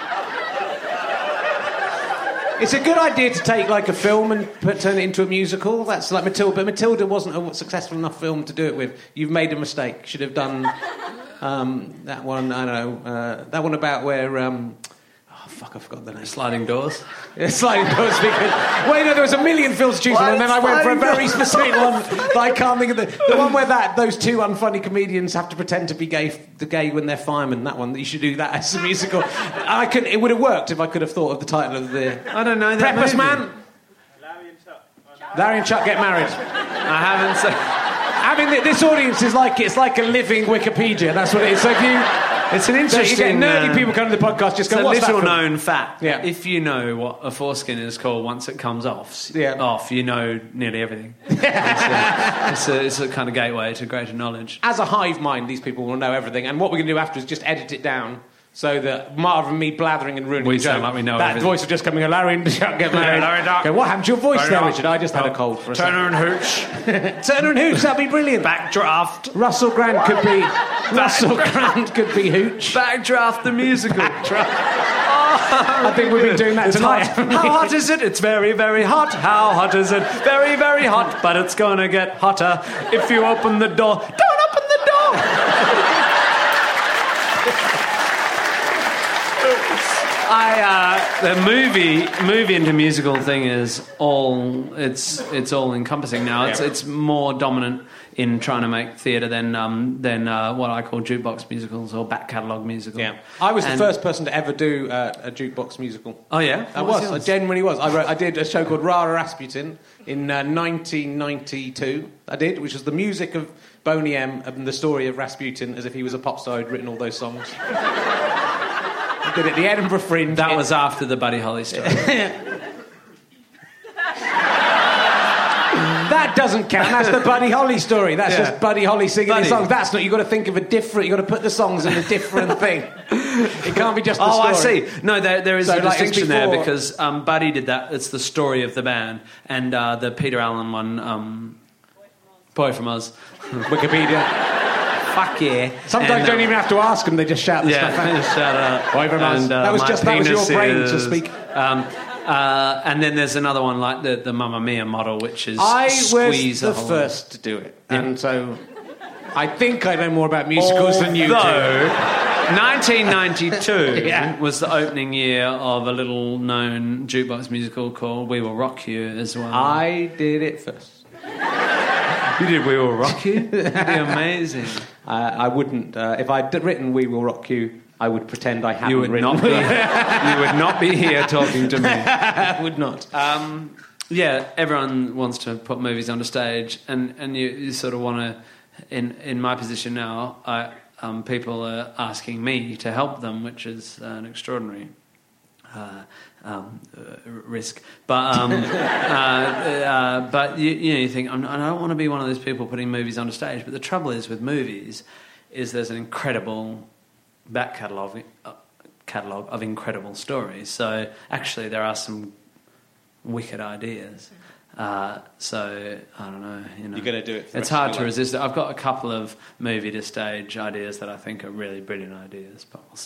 It's a good idea to take like a film and put, turn it into a musical. That's like Matilda. But Matilda wasn't a successful enough film to do it with. You've made a mistake. Should have done um, that one. I don't know uh, that one about where. Um, oh fuck! I forgot the name. Sliding Doors. Yeah, Sliding Doors. Because well, no, there was a million films to choose from, and then I went for a very specific one that I can't think of. The, the one where that those two unfunny comedians have to pretend to be gay, the gay when they're firemen. That one. You should do that as a musical. I could. It would have worked if I could have thought of the title of the. I don't know that Preppers movie. Man. Larry and Chuck. Larry and Chuck get married. I haven't seen... I mean, this audience is like it's like a living Wikipedia. That's what it is. So if you. It's an So interesting... you get nerdy uh, people come to the podcast, just It's go, a what's that little from? known fact. Yeah. If you know what a foreskin is called once it comes off, Yeah. off, you know nearly everything. it's, a, it's, a, it's a kind of gateway to greater knowledge. As a hive mind, these people will know everything. And what we're going to do after is just edit it down so that rather than me blathering and ruining We the sound joke, like we know that everything. voice will just come in, Larry and Chuck get married. Larry and Chuck. Go, what happened to your voice Larry there, and Richard? I just had a cold for a second. Turner and Hooch. Turner and Hooch, that'd be brilliant. Backdraft. Russell Grant could be... Russell Grant could be Hooch. Backdraft the musical. I think we've been doing that It's tonight. hot. How hot is it? It's very, very hot. How hot is it? Very, very hot. But it's gonna get hotter if you open the door. Don't open the door. I uh, the movie movie into musical thing is all it's it's all encompassing now. It's Yeah. it's more dominant in trying to make theatre than um, than uh, what I call jukebox musicals or back catalogue musicals. Yeah. I was the And- first person to ever do uh, a jukebox musical. Oh yeah, I What was. I yours? genuinely was. I, wrote, I did a show called Rara Rasputin in uh, nineteen ninety-two. I did, which was the music of Boney M and the story of Rasputin as if he was a pop star who'd written all those songs. I did it at the Edinburgh Fringe. That It- was after the Buddy Holly story. That doesn't count. That's the Buddy Holly story. That's Yeah. just Buddy Holly singing Buddy. his songs. That's not. You've got to think of a different. You've got to put the songs in a different thing. It can't be just the Oh, story. I see. No, there, there is So, a like, it's distinction there before- because um, Buddy did that. It's the story of the band, and uh, the Peter Allen one, um, Boy From Oz. Wikipedia. Fuck yeah! Sometimes And, you don't uh, even have to ask them. They just shout the Yeah, stuff out. shout out. Boy From Oz. And, uh, That was my just- that was your penis brain to is- speak. Um, uh, and then there's another one like the the Mamma Mia model, which is I squeeze was the a whole- first to do it, and so I think I know more about musicals than you do. Although nineteen ninety-two Yeah. was the opening year of a little-known jukebox musical called We Will Rock You as well. I did it first. You did We Will Rock You? That'd be amazing. Uh, I wouldn't. Uh, if I'd written "We Will Rock You," I would pretend I hadn't You would written. not be. You would not be here talking to me. I would not. Um, yeah, everyone wants to put movies on a stage, and, and you, you sort of want to. In in my position now, I, um, people are asking me to help them, which is an extraordinary uh, um, uh, risk. But um, uh, uh, but you, you know, you think I'm, I don't want to be one of those people putting movies on a stage. But the trouble is with movies, is there's an incredible back catalogue uh, catalogue of incredible stories. So actually, there are some wicked ideas. Uh, so I don't know. You know, You're gonna do it for the It's rest of hard your to life. resist it. I've got a couple of movie to stage ideas that I think are really brilliant ideas, but we'll see.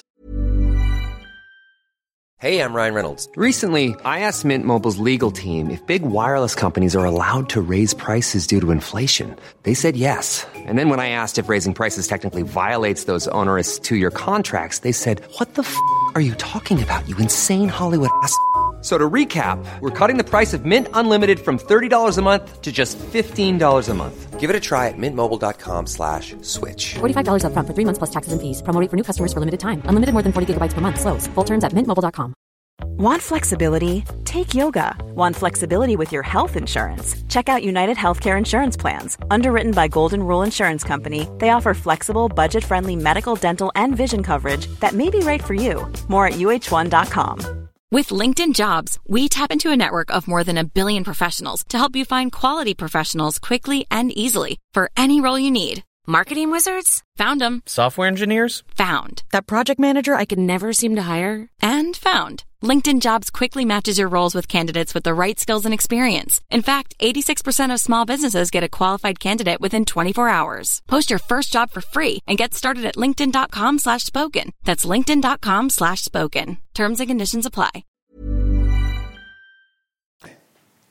Hey, I'm Ryan Reynolds. Recently, I asked Mint Mobile's legal team if big wireless companies are allowed to raise prices due to inflation. They said yes. And then when I asked if raising prices technically violates those onerous two-year contracts, they said, "What the f*** are you talking about, you insane Hollywood ass?" So to recap, we're cutting the price of Mint Unlimited from thirty dollars a month to just fifteen dollars a month. Give it a try at mintmobile.com slash switch. forty-five dollars up front for three months plus taxes and fees. Promo rate for new customers for limited time. Unlimited more than forty gigabytes per month. Slows full terms at mint mobile dot com. Want flexibility? Take yoga. Want flexibility with your health insurance? Check out United Healthcare Insurance Plans. Underwritten by Golden Rule Insurance Company, they offer flexible, budget-friendly medical, dental, and vision coverage that may be right for you. More at U H one dot com. With LinkedIn Jobs, we tap into a network of more than a billion professionals to help you find quality professionals quickly and easily for any role you need. Marketing wizards? Found them. Software engineers? Found. That project manager I could never seem to hire? And found. LinkedIn Jobs quickly matches your roles with candidates with the right skills and experience. In fact, eighty-six percent of small businesses get a qualified candidate within twenty-four hours. Post your first job for free and get started at linkedin.com slash spoken. That's linkedin.com slash spoken. Terms and conditions apply.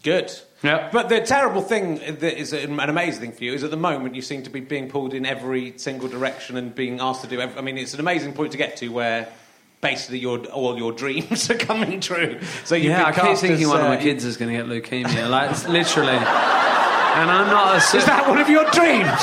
Good. Yeah. But the terrible thing that is an amazing thing for you is at the moment you seem to be being pulled in every single direction and being asked to do every, I mean, it's an amazing point to get to where basically your, all your dreams are coming true. So you've Yeah, been I keep cast thinking as, one of uh, my kids is going to get leukemia. Like, it's literally. And I'm not a... Is that one of your dreams?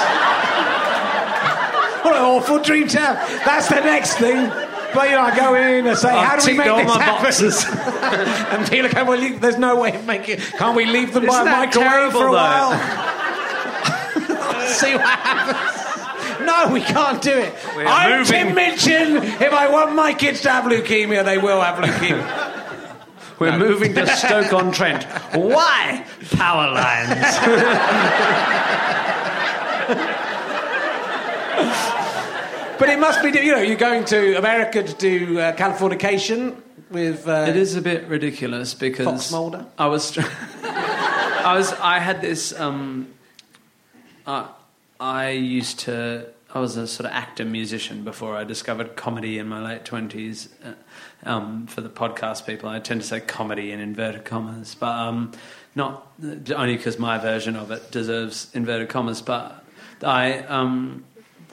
What an awful dream to have. That's the next thing. But, you know, I go in and say, I've how do we ticked make all this my happen? boxes. And people go, well, you, there's no way of making it. Can't we leave them by a Isn't that microwave terrible, for a though? while? See what happens. No, we can't do it. We're I'm moving. Tim Minchin. If I want my kids to have leukemia, they will have leukemia. We're No. moving to Stoke-on-Trent. Why? Power lines. But it must be, you know, you're going to America to do uh, Californication with... Uh, It is a bit ridiculous because... Fox Mulder? I was... I was... I had this... Um, uh, I used to... I was a sort of actor-musician before I discovered comedy in my late twenties. Uh, um, for the podcast people, I tend to say comedy in inverted commas, but um, not only because my version of it deserves inverted commas, but I... Um,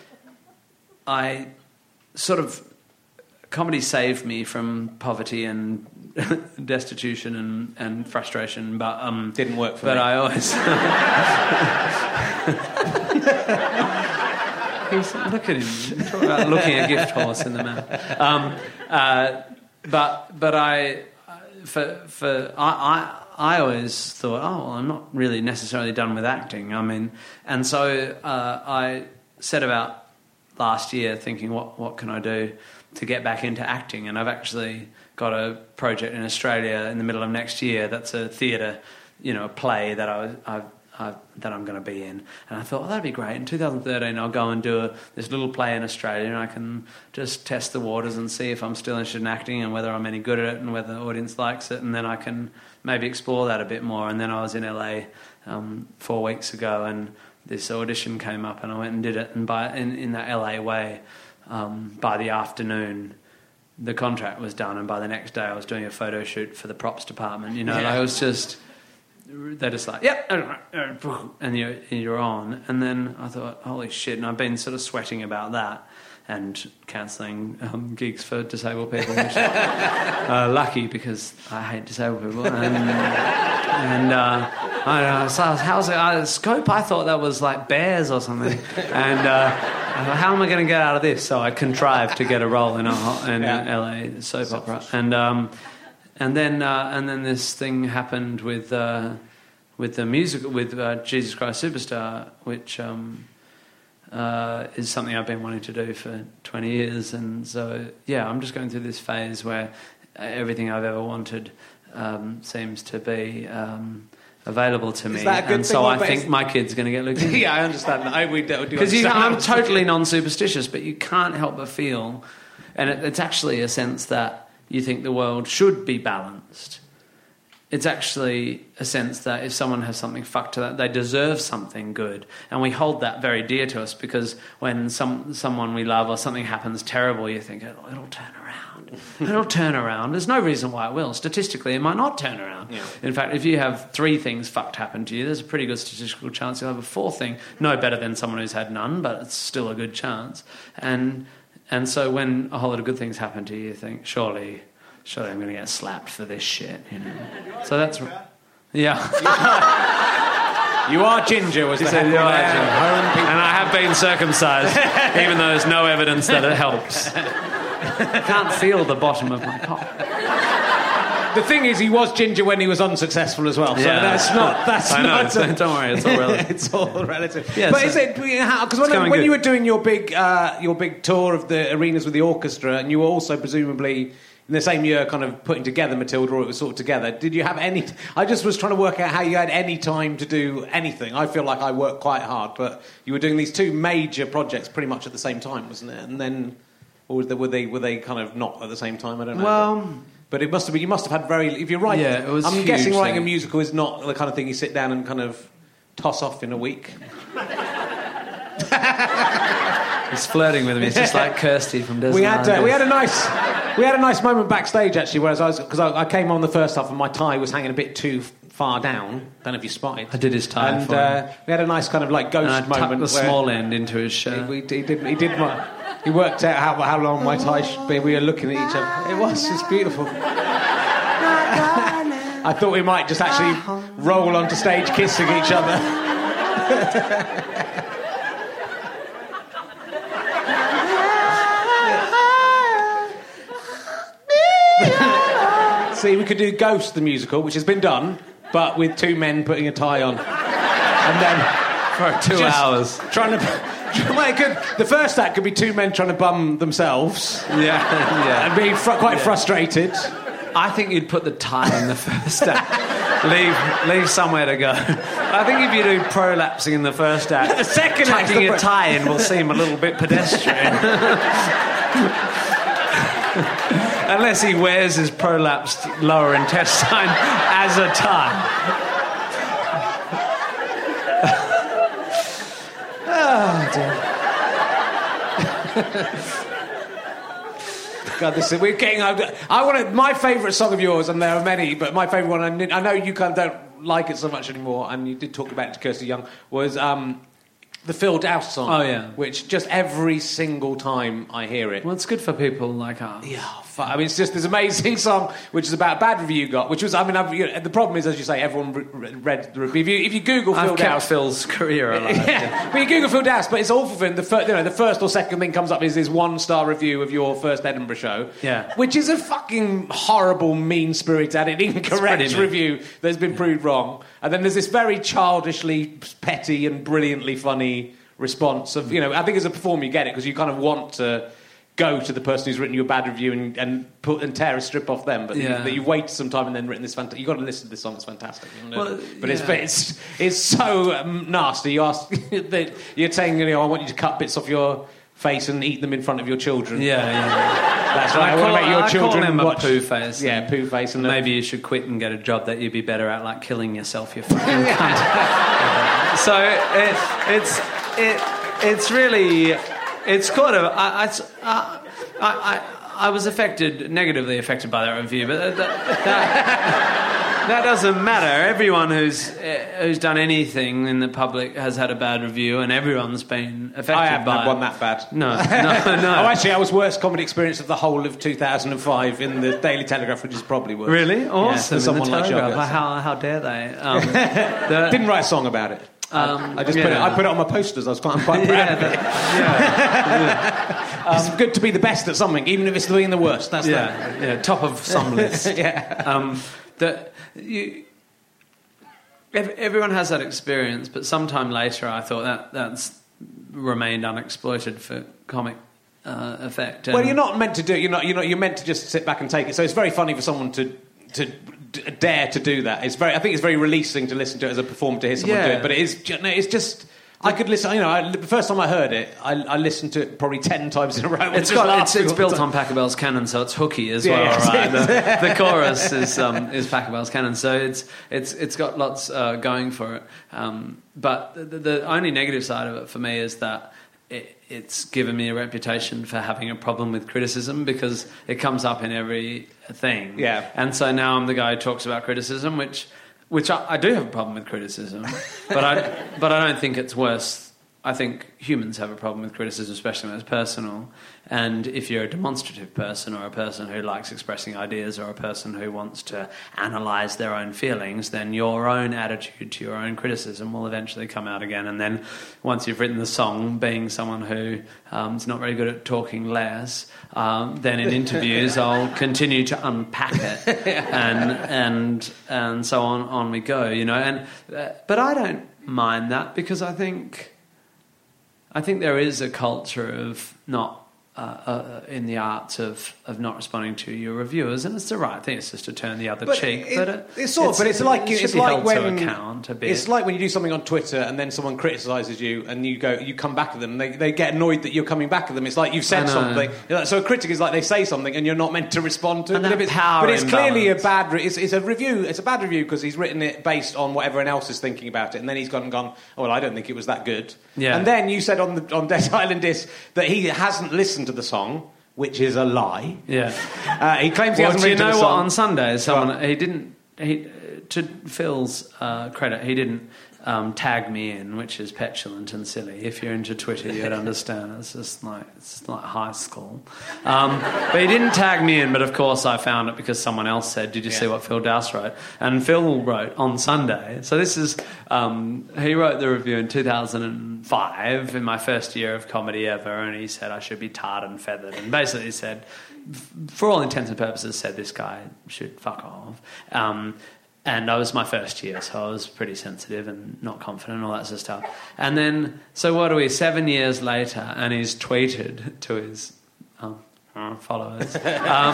I sort of... Comedy saved me from poverty and destitution and, and frustration, but... Um, Didn't work for but me. I always... He's, look at him. Talk about looking a gift horse in the mouth. Um, uh, but but I... For, for I... I I always thought, oh, well, I'm not really necessarily done with acting. I mean... And so uh, I set about last year thinking, what what can I do to get back into acting? And I've actually got a project in Australia in the middle of next year that's a theatre, you know, a play that I, I, I that I'm going to be in. And I thought, oh, that'd be great. In two thousand thirteen, I'll go and do a, this little play in Australia, and I can just test the waters and see if I'm still interested in acting and whether I'm any good at it and whether the audience likes it, and then I can maybe explore that a bit more. And then I was in L A um, four weeks ago, and this audition came up, and I went and did it. And by in, in that L A way, um, by the afternoon, the contract was done, and by the next day, I was doing a photo shoot for the props department. You know, Yeah. like it was just they're just like, yep, and you're you're on. And then I thought, holy shit! And I've been sort of sweating about that and cancelling um, gigs for disabled people. Which, uh, lucky because I hate disabled people. And, and uh, I don't know, so I was, how's it? Uh, Scope? I thought that was like Bears or something. And uh, I thought, how am I going to get out of this? So I contrived to get a role in a in Yeah. L A soap opera. And um, and then uh, and then this thing happened with uh, with the music with uh, Jesus Christ Superstar, which. Um, Uh, is something I've been wanting to do for twenty years, and so yeah, I'm just going through this phase where everything I've ever wanted um, seems to be um, available to me. Is that a good and thing, so or I but think is- my kid's going to get leukemia. Yeah, I understand that. I, we do Because understand I'm that. totally non-superstitious, but you can't help but feel, and it, it's actually a sense that you think the world should be balanced. It's actually a sense that if someone has something fucked to that, they deserve something good. And we hold that very dear to us because when some someone we love or something happens terrible, you think, it'll, it'll turn around. It'll turn around. There's no reason why it will. Statistically, it might not turn around. Yeah. In fact, if you have three things fucked happen to you, there's a pretty good statistical chance you'll have a fourth thing. No better than someone who's had none, but it's still a good chance. And and so when a whole lot of good things happen to you, you think, surely... Surely I'm going to get slapped for this shit, you know. So that's... Yeah. You are ginger, was He the said, heckle "You are there. ginger." Home people- And I have been circumcised, even though there's no evidence that it helps. I can't feel the bottom of my cock. The thing is, he was ginger when he was unsuccessful as well. So Yeah. that's not. That's I know. not. so don't worry, it's all relative. It's all relative. Yeah, but so- is it because when, going when good. you were doing your big uh, your big tour of the arenas with the orchestra, and you were also presumably in the same year kind of putting together Matilda, or it was sort of together. Did you have any? I just was trying to work out how you had any time to do anything. I feel like I worked quite hard, but you were doing these two major projects pretty much at the same time, wasn't it? And then, or was they, were they were they kind of not at the same time? I don't know. Well... But it must have been, you must have had very, if you're right, Yeah, it was I'm huge guessing writing thing. a musical is not the kind of thing you sit down and kind of toss off in a week. He's flirting with me. It's just like Kirsty from Disney. We had, uh, we had a nice, we had a nice moment backstage actually, whereas I was because I, I came on the first half and my tie was hanging a bit too far down. Don't know if you spotted. I did his tie and for uh, him. we had a nice kind of like ghost And I tucked moment. the where small end into his shirt. He, he did. He did. My, he worked out how how long my tie should be. We were looking at each other. It was. It's beautiful. I thought we might just actually roll onto stage kissing each other. See, we could do Ghost the musical, which has been done, but with two men putting a tie on, and then for two just hours trying to. Well, it could, the first act could be two men trying to bum themselves, Yeah, yeah. and being fr- quite Yeah. frustrated. I think you'd put the tie in the first act. leave, leave somewhere to go. I think if you do prolapsing in the first act, The second act's tucking the your pro- tie in will seem a little bit pedestrian. Unless he wears his prolapsed lower intestine as a tie. Oh dear. God, this is, we're getting. I, I wanted my favourite song of yours, and there are many, but my favourite one, and I know you kind of don't like it so much anymore, and you did talk about it to Kirsty Young, was um, the Phil Dowse song. Oh, yeah. Which just every single time I hear it. Well, it's good for people like us. Yeah, fu- I mean, it's just this amazing song, which is about a bad review you got, which was, I mean, I've, you know, the problem is, as you say, everyone re- re- read the review. If you, if you Google Phil I've kept Dowse, Phil's career alive. yeah. yeah. But you Google Phil Dowse, but it's awful for him. The, fir- you know, the first or second thing comes up is this one-star review of your first Edinburgh show, Yeah. which is a fucking horrible, mean-spirited, incorrect pretty mean. review that's been proved wrong. And then there's this very childishly petty and brilliantly funny response of, you know, I think as a performer you get it because you kind of want to go to the person who's written you a bad review and, and put and tear a strip off them, but Yeah. that you've waited some time and then written this fantastic. You've got to listen to this song; it's fantastic. You know? Well, but it's yeah. it's it's so um, nasty. You ask that you're saying, you know, I want you to cut bits off your face and eat them in front of your children. Yeah, yeah. That's And right. I, want call- to make your I children call him watch a poo face. Yeah, poo face, and Maybe you should quit and get a job that you'd be better at, like killing yourself, you fucking cunt. So it, it's it, it's really it's kind of I I, I I I was affected negatively affected by that review, but that that, that doesn't matter. Everyone who's who's done anything in the public has had a bad review, and everyone's been affected I haven't by had it. one that bad. No, no, no. Oh, actually, I was worst comedy experience of the whole of two thousand five in the Daily Telegraph, which is probably worse. Really? Yeah, Awesome. for someone In the like Telegraph. Shoggoth. How, how dare they? Um, the, Didn't write a song about it. Um, I just put it. yeah. I put it on my posters. I was quite, I'm quite proud yeah, of it. that- yeah, It's good to be the best at something, even if it's doing the worst. That's yeah, yeah, top of some list. the yeah. Um, that you, ev- everyone has that experience, but sometime later, I thought that that's remained unexploited for comic uh, effect. And Well, you're not meant to do. You're not. You're not. You're meant to just sit back and take it. So it's very funny for someone to to d- dare to do that. It's very. I think it's very releasing to listen to it as a performer to hear someone Yeah. do it. But it is. ju- No, it's just. I could listen. You know, I, the first time I heard it, I, I listened to it probably ten times in a row. and It's just got laughed it's, it's all the built time. on Pachelbel's canon, so it's hooky as Yeah, well. yes, Right? it The, the chorus is um, is Pachelbel's canon, so it's it's it's got lots uh, going for it. Um, but the, the only negative side of it for me is that it, it's given me a reputation for having a problem with criticism because it comes up in every thing. Yeah. And so now I'm the guy who talks about criticism, which which I, I do have a problem with criticism, but I but I don't think it's worse. I think humans have a problem with criticism, especially when it's personal. And if you're a demonstrative person or a person who likes expressing ideas or a person who wants to analyse their own feelings, then your own attitude to your own criticism will eventually come out again. And then once you've written the song, being someone who um, is not very good at talking less, um, then in interviews I'll continue to unpack it and and and so on, on we go, you know. And uh, but I don't mind that because I think... I think there is a culture of not uh, uh, in the arts of, of not responding to your reviewers, and it's the right thing. It's just to turn the other But cheek. it- but it, it's sort of, but it's like it should it's be like held when to account a bit. it's like when you do something on Twitter and then someone criticises you and you go you come back at them and they, they get annoyed that you're coming back at them. It's like you've I said know. something. You know, so a critic is like they say something and you're not meant to respond to it. And But, that if it's, power but it's clearly a imbalance. bad. Re- it's, it's a review. It's a bad review because he's written it based on what everyone else is thinking about it, and then he's gone and gone. Oh well, I don't think it was that good. Yeah. And then you said on the on Dead Island Disc that he hasn't listened to the song. which is a lie. Yeah. Uh, he claims he well, hasn't do you written know a what? song. On Sunday, someone he didn't. He to Phil's uh, credit, he didn't um, tag me in, which is petulant and silly. If you're into Twitter, you'd understand. It's just like it's like high school. Um, but he didn't tag me in. But of course, I found it because someone else said, "Did you yeah. see what Phil Dowse wrote?" And Phil wrote on Sunday. So this is um, he wrote the review in two thousand five, in my first year of comedy ever, and he said I should be tarred and feathered, and basically he said, for all intents and purposes, said this guy should fuck off. Um, and that was my first year, so I was pretty sensitive and not confident and all that sort of stuff. And then, so what are we, seven years later, and he's tweeted to his um, followers, um,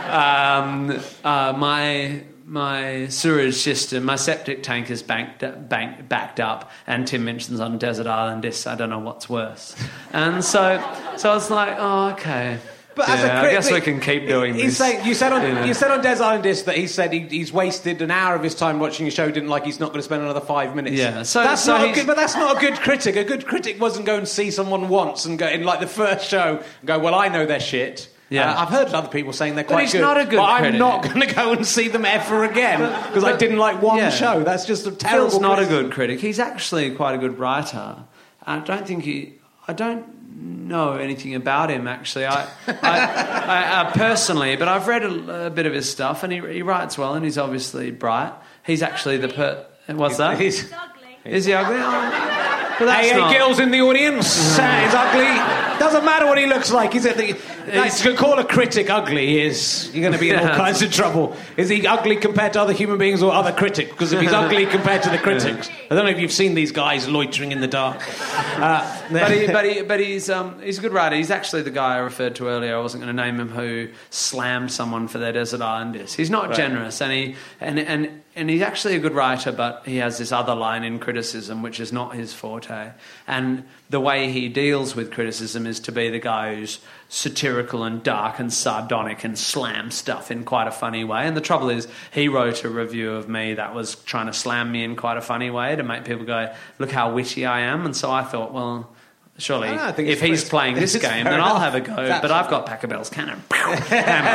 um, uh, my... my sewerage system, my septic tank is banked, bank, backed up, and Tim Minchin's on Desert Island Discs. I don't know what's worse. And so, so I was like, oh, okay. But yeah, as a I crit- guess we can keep doing he's this. Saying, you said on you know. you said on Desert Island Discs that he said he, he's wasted an hour of his time watching a show. Didn't like he's not going to spend another five minutes. Yeah, so that's so not a good. But that's not a good critic. A good critic wasn't going to see someone once and go in like the first show and go, well, I know their shit. Yeah. Uh, I've heard other people saying they're quite but he's good. not a good but critic. I'm not going to go and see them ever again because I didn't like one yeah. show. That's just a terrible. Phil's not critic. a good critic. He's actually quite a good writer. I don't think he... I don't know anything about him, actually. I, I, I uh, personally, but I've read a, a bit of his stuff, and he, he writes well, and he's obviously bright. He's actually the... Per- What's that? He's, he's Is he ugly? Oh, but that's hey, not... hey, girls in the audience. Uh, he's ugly. Doesn't matter what he looks like. Is it the? That's, to call a critic ugly, he is you're going to be in all Yeah. kinds of trouble. Is he ugly compared to other human beings or other critics? Because if he's ugly compared to the critics, I don't know if you've seen these guys loitering in the dark. Uh, but he, but he, but he's um, he's a good writer. He's actually the guy I referred to earlier. I wasn't going to name him, who slammed someone for their Desert Island Discs. He's not Right. generous, and he and and and he's actually a good writer. But he has this other line in criticism, which is not his forte. And the way he deals with criticism is to be the guy who's satirical and dark and sardonic and slam stuff in quite a funny way. And the trouble is, he wrote a review of me that was trying to slam me in quite a funny way to make people go, look how witty I am. And so I thought, well, surely I think if it's- he's playing this it's game, fair then I'll enough. have a go. That's- But I've got Pachelbel's cannon. and,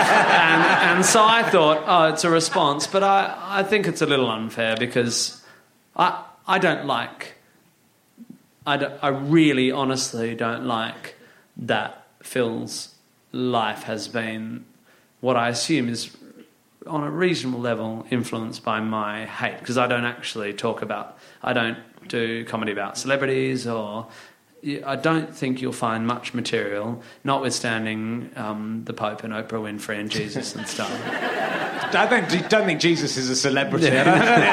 and, and so I thought, oh, it's a response. But I, I think it's a little unfair because I, I don't like... I, don't, I really, honestly don't like that Phil's life has been what I assume is, on a reasonable level, influenced by my hate, because I don't actually talk about... I don't do comedy about celebrities, or... I don't think you'll find much material, notwithstanding um, the Pope and Oprah Winfrey and Jesus and stuff. I don't, don't think Jesus is a celebrity. he's,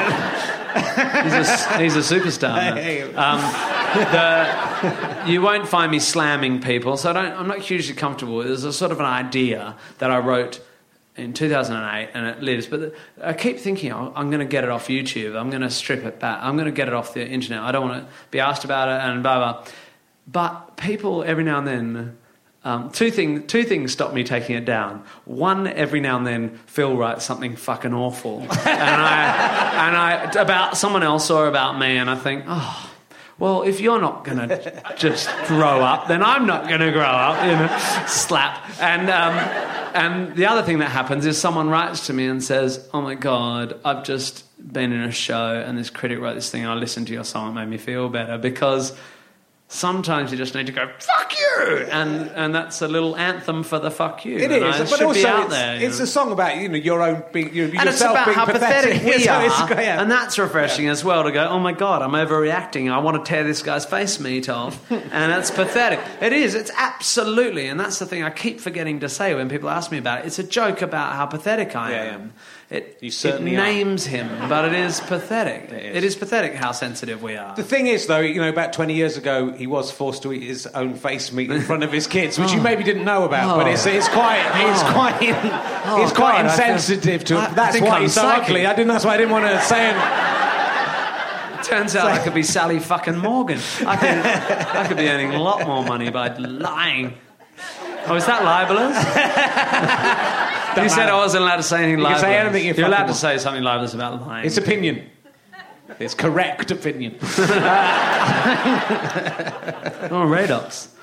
a, he's a superstar. Hey. Um, the, you won't find me slamming people, so I don't, I'm not hugely comfortable. There's a sort of an idea that I wrote in two thousand eight, and it lives. But the, I keep thinking, oh, I'm going to get it off YouTube. I'm going to strip it back. I'm going to get it off the internet. I don't want to be asked about it and blah, blah. But people, every now and then... Um, two, thing, two things stop me taking it down. One, every now and then, Phil writes something fucking awful, and I, and I about someone else or about me, and I think, oh, well, if you're not going to just grow up, then I'm not going to grow up, you know, slap. And um, and the other thing that happens is someone writes to me and says, oh my God, I've just been in a show and this critic wrote this thing and I listened to your song, it made me feel better, because... sometimes you just need to go, fuck you! And and that's a little anthem for the fuck you. It and is, I but should also be out it's, there, you it's know. a song about, you know, your own being, you, And yourself it's about being how pathetic, we So are, it's- yeah. and that's refreshing as well, to go, oh my God, I'm overreacting, I want to tear this guy's face meat off, and it's pathetic. It is, it's absolutely, and that's the thing I keep forgetting to say when people ask me about it. It's a joke about how pathetic I Yeah, am. It, You it certainly are. names him, but it is pathetic. It is. It is pathetic how sensitive we are. The thing is, though, you know, about twenty years ago, he was forced to eat his own face meat in front of his kids, which you maybe didn't know about. Oh. But it's it's quite it's Oh. quite Oh, it's quite God, I feel- insensitive to I- it. I That's think why I'm he's so psychic. ugly. I didn't. That's why I didn't want to say it. Turns out I could be Sally fucking Morgan. I could, I could be earning a lot more money by lying. Oh, is that libelous? You said I wasn't allowed to say anything You can libelous. say anything you You're allowed fucking to want. say something libelous about lying. It's opinion. It's correct opinion. Oh, Radox.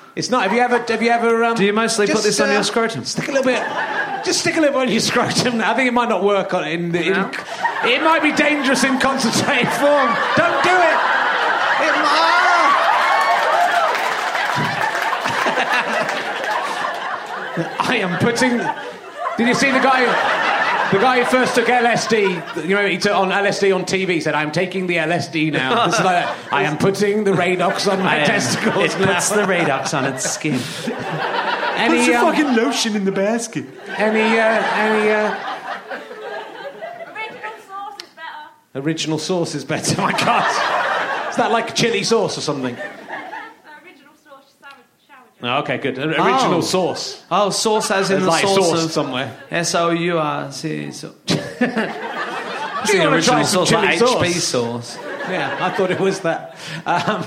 It's not. Have you ever? Have you ever? Um, Do you mostly just, put this on uh, your scrotum? Stick a little bit. Just stick a little bit on your scrotum. I think it might not work on in. in No? It might be dangerous in concentrated form. Don't do it. It might. I am putting. Did you see the guy? The guy who first took L S D. You know, he took on L S D on T V. He said, "I'm taking the L S D now." It's like that. I am putting the Radox on my I, uh, testicles It now. puts the Radox on its skin. Any, um, lotion in the basket. any, uh, any, uh, Original sauce is better. original sauce is better. My God, is that like chili sauce or something? Uh, original sauce shower, shower gel. Oh, okay, good. Original Oh. sauce. Oh, sauce as in There's the like sauce, sauce of somewhere. S O U R C. So. Do the you want to original try some sauce, chili like sauce? H P sauce. Yeah, I thought it was that. Um,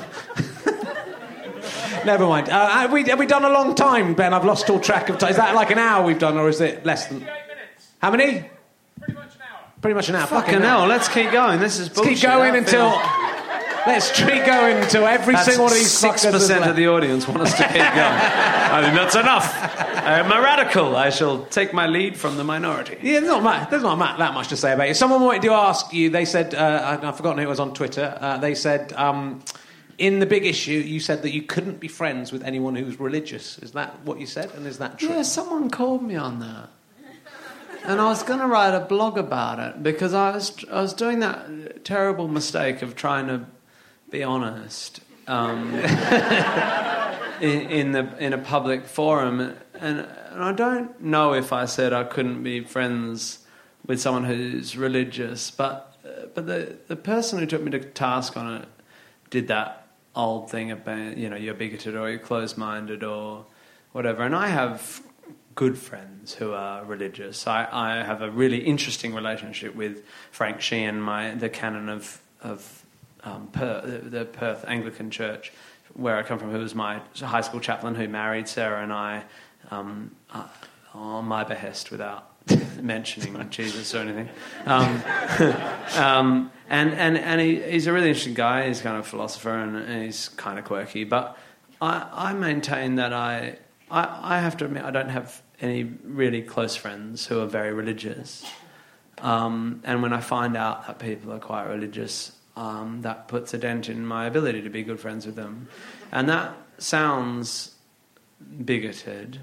never mind. Uh, have, we, have we done a long time, Ben? I've lost all track of time. Is that like an hour we've done, or is it less than? How many? Pretty much an hour. Pretty much an hour. Fucking hell, let's keep going. This is bullshit. Let's keep going I until. feel- Let's keep going until every That's single one of these six fuckers has percent left. of the audience want us to keep going. I think that's enough. I'm a radical. I shall take my lead from the minority. Yeah, there's not, much, there's not much, that much to say about it. Someone wanted to ask you, they said, uh, I've forgotten who it was on Twitter, uh, they said, um, in The Big Issue, you said that you couldn't be friends with anyone who's religious. Is that what you said, and is that true? Yeah, someone called me on that. And I was going to write a blog about it because I was I was doing that terrible mistake of trying to be honest um, in, in the in a public forum, and, and I don't know if I said I couldn't be friends with someone who's religious, but uh, but the the person who took me to task on it did that old thing of being, you know, you're bigoted or you're closed-minded or whatever, and I have good friends who are religious. I, I have a really interesting relationship with Frank Sheehan, my the canon of of um, Perth, the, the Perth Anglican Church, where I come from, who was my high school chaplain, who married Sarah and I um, uh, on my behest without mentioning Jesus or anything. Um, um, and and and he, he's a really interesting guy. He's kind of a philosopher and, and he's kind of quirky. But I, I maintain that I. I, I have to admit I don't have any really close friends who are very religious. Um, and when I find out that people are quite religious, um, that puts a dent in my ability to be good friends with them. And that sounds bigoted.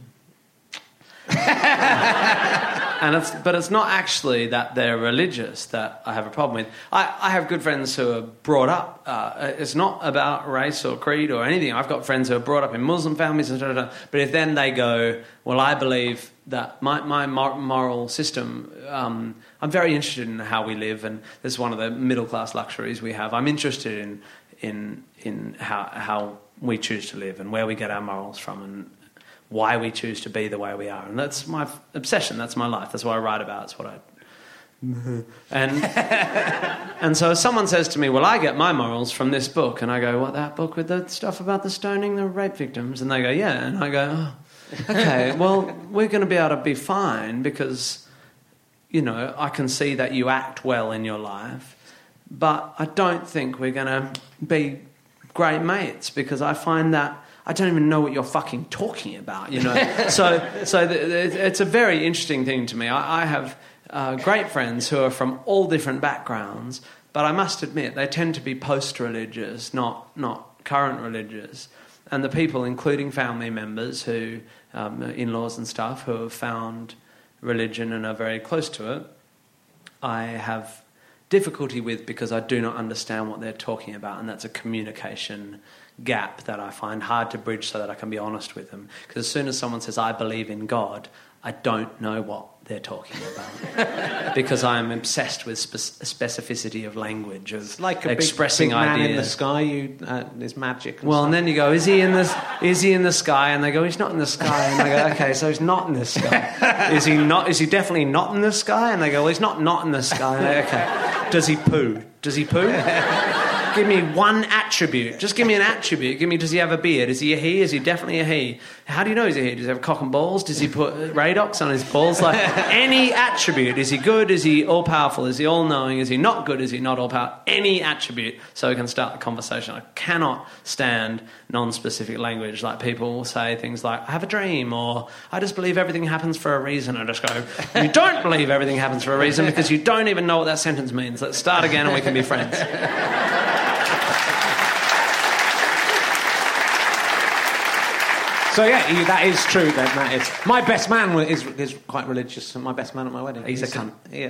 and it's, but it's not actually that they're religious that I have a problem with. I, I have good friends who are brought up. Uh, it's not about race or creed or anything. I've got friends who are brought up in Muslim families, and da, da, da. But if then they go, well, I believe that my, my moral system, um, I'm very interested in how we live, and this is one of the middle-class luxuries we have. I'm interested in in in how how we choose to live and where we get our morals from and why we choose to be the way we are. And that's my obsession, that's my life, that's what I write about, it's what I... and and so someone says to me, well, I get my morals from this book, and I go, what, that book with the stuff about the stoning the rape victims? And they go, yeah. And I go, oh, okay, well, we're going to be able to be fine because, you know, I can see that you act well in your life, but I don't think we're going to be great mates because I find that I don't even know what you're fucking talking about, you know. so so the, the, it's a very interesting thing to me. I, I have uh, great friends who are from all different backgrounds, but I must admit they tend to be post-religious, not not current religious. And the people, including family members who, um, in-laws and stuff, who have found religion and are very close to it, I have difficulty with because I do not understand what they're talking about, and that's a communication gap that I find hard to bridge so that I can be honest with them. Because as soon as someone says, I believe in God, I don't know what they're talking about. Because I'm obsessed with spe- specificity of language, of It's like a expressing big, big man ideas. in the sky, you, uh, there's magic and Well, stuff. and then you go, is he in the is he in the sky? And they go, he's not in the sky. And I go, okay, so he's not in the sky. Is he not? Is he definitely not in the sky? And they go, well, he's not not in the sky. And I go, okay, does he poo? Does he poo? give me one attribute. Just give me an attribute. Give me, does he have a beard? Is he a he? Is he definitely a he? How do you know he's a he? Does he have cock and balls? Does he put Radox on his balls? Like, any attribute. Is he good? Is he all-powerful? Is he all-knowing? Is he not good? Is he not all-powerful? Any attribute so we can start the conversation. I cannot stand non-specific language. Like, people will say things like, I have a dream, or I just believe everything happens for a reason. I just go, you don't believe everything happens for a reason because you don't even know what that sentence means. Let's start again and we can be friends. So yeah, you, that is true. Then that is my best man is is quite religious, and my best man at my wedding. He's, He's a cunt. Yeah.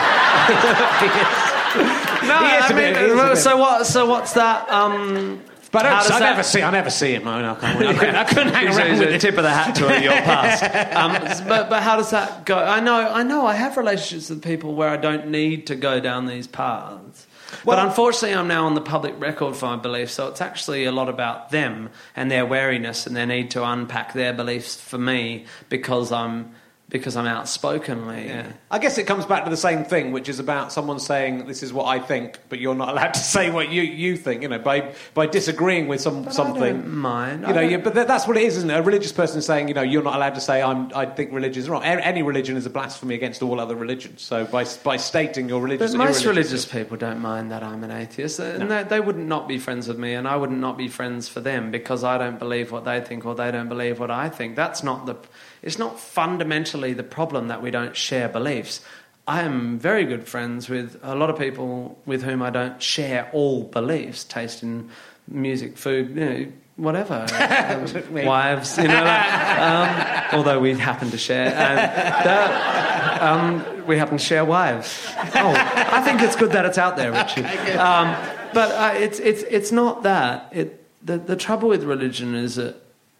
No, He is I a bit- mean, he is a bit. so what? So what's that? Um, But I, how don't, does I that- never see. I never see him. I, mean, I, can't, I, couldn't, I couldn't hang He's a- around he's with a it. tip of the hat to your past. Um, but but how does that go? I know I know I have relationships with people where I don't need to go down these paths. Well, but unfortunately, I'm now on the public record for my beliefs, so it's actually a lot about them and their wariness and their need to unpack their beliefs for me because I'm because I'm outspokenly. Yeah. I guess it comes back to the same thing, which is about someone saying, this is what I think, but you're not allowed to say what you, you think, you know, by by disagreeing with some But something. I don't mind. You I know, don't- you, but that, that's what it is, isn't it? A religious person saying, you know, you're not allowed to say, I'm, I think religion is wrong. A- Any religion is a blasphemy against all other religions. So by by stating your religious... But most irreligious- religious people don't mind that I'm an atheist, and they, they would not be friends with me, and I would not be friends for them because I don't believe what they think or they don't believe what I think. That's not the. It's not fundamentally the problem that we don't share beliefs. I am very good friends with a lot of people with whom I don't share all beliefs, taste in music, food, you know, whatever, um, wives, you know. Like, um, although we happen to share, and uh, um, we happen to share wives. Oh, I think it's good that it's out there, Richard. Um, but uh, it's it's it's not that. It the the trouble with religion is that,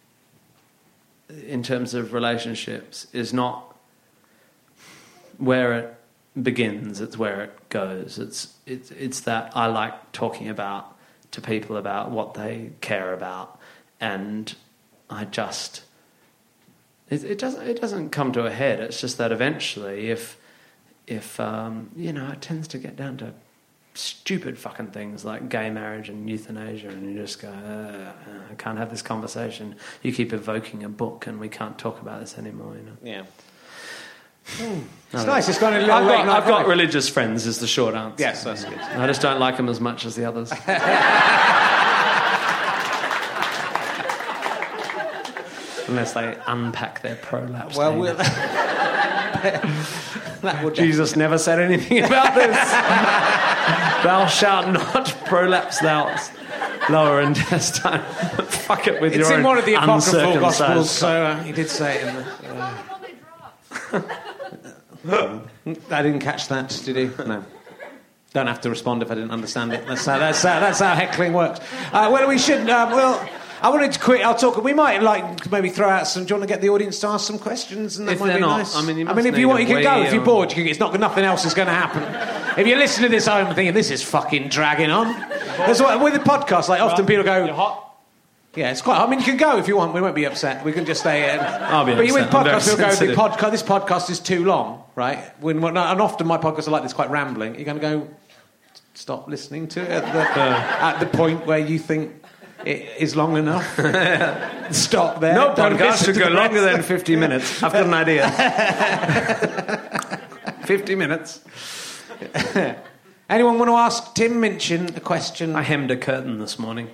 in terms of relationships, is not where it begins, it's where it goes. It's it's it's that I like talking about to people about what they care about, and I just it, it doesn't it doesn't come to a head. It's just that eventually, if if um, you know, it tends to get down to stupid fucking things like gay marriage and euthanasia, and you just go, uh, I can't have this conversation. You keep evoking a book, and we can't talk about this anymore. You know. Yeah. Mm. It's nice. It's got a little I've late got, night I've got vibe. religious friends, is the short answer. Yes, that's good. I just don't like them as much as the others. Unless they unpack their prolapse. Well, data. we'll... that will Jesus never said anything about this. Thou shalt not prolapse thou lower intestine. Fuck it with It's your in own one of the apocryphal uncircumcised gospels, so uh, he did say it in the... Uh... I didn't catch that, did he? No. Don't have to respond if I didn't understand it. That's how, that's how, that's how heckling works. Uh, well, we should... Uh, well, I wanted to quit. I'll talk... We might, like, maybe throw out some... Do you want to get the audience to ask some questions? And that If might they're be not, nice. I mean, you I mean, must if you need want, you a can go. way If you're or- bored, you can, it's not... Nothing else is going to happen. If you listen to this at home thinking, this is fucking dragging on... That's what, with the podcast, like, often people go... You're hot. Yeah, it's quite... I mean, you can go if you want. We won't be upset. We can just stay here. I'll be But you with upset. I'm very podcasts, you'll go, the sensitive. podca- this podcast is too long, right? When, when, and often my podcasts are like this, quite rambling. You're going to go, stop listening to it at the, at the point where you think it is long enough. Stop there. No Don't podcast listen should to go the longer rest. than fifty minutes. I've got an idea. fifty minutes. Anyone want to ask Tim Minchin a question? I hemmed a curtain this morning.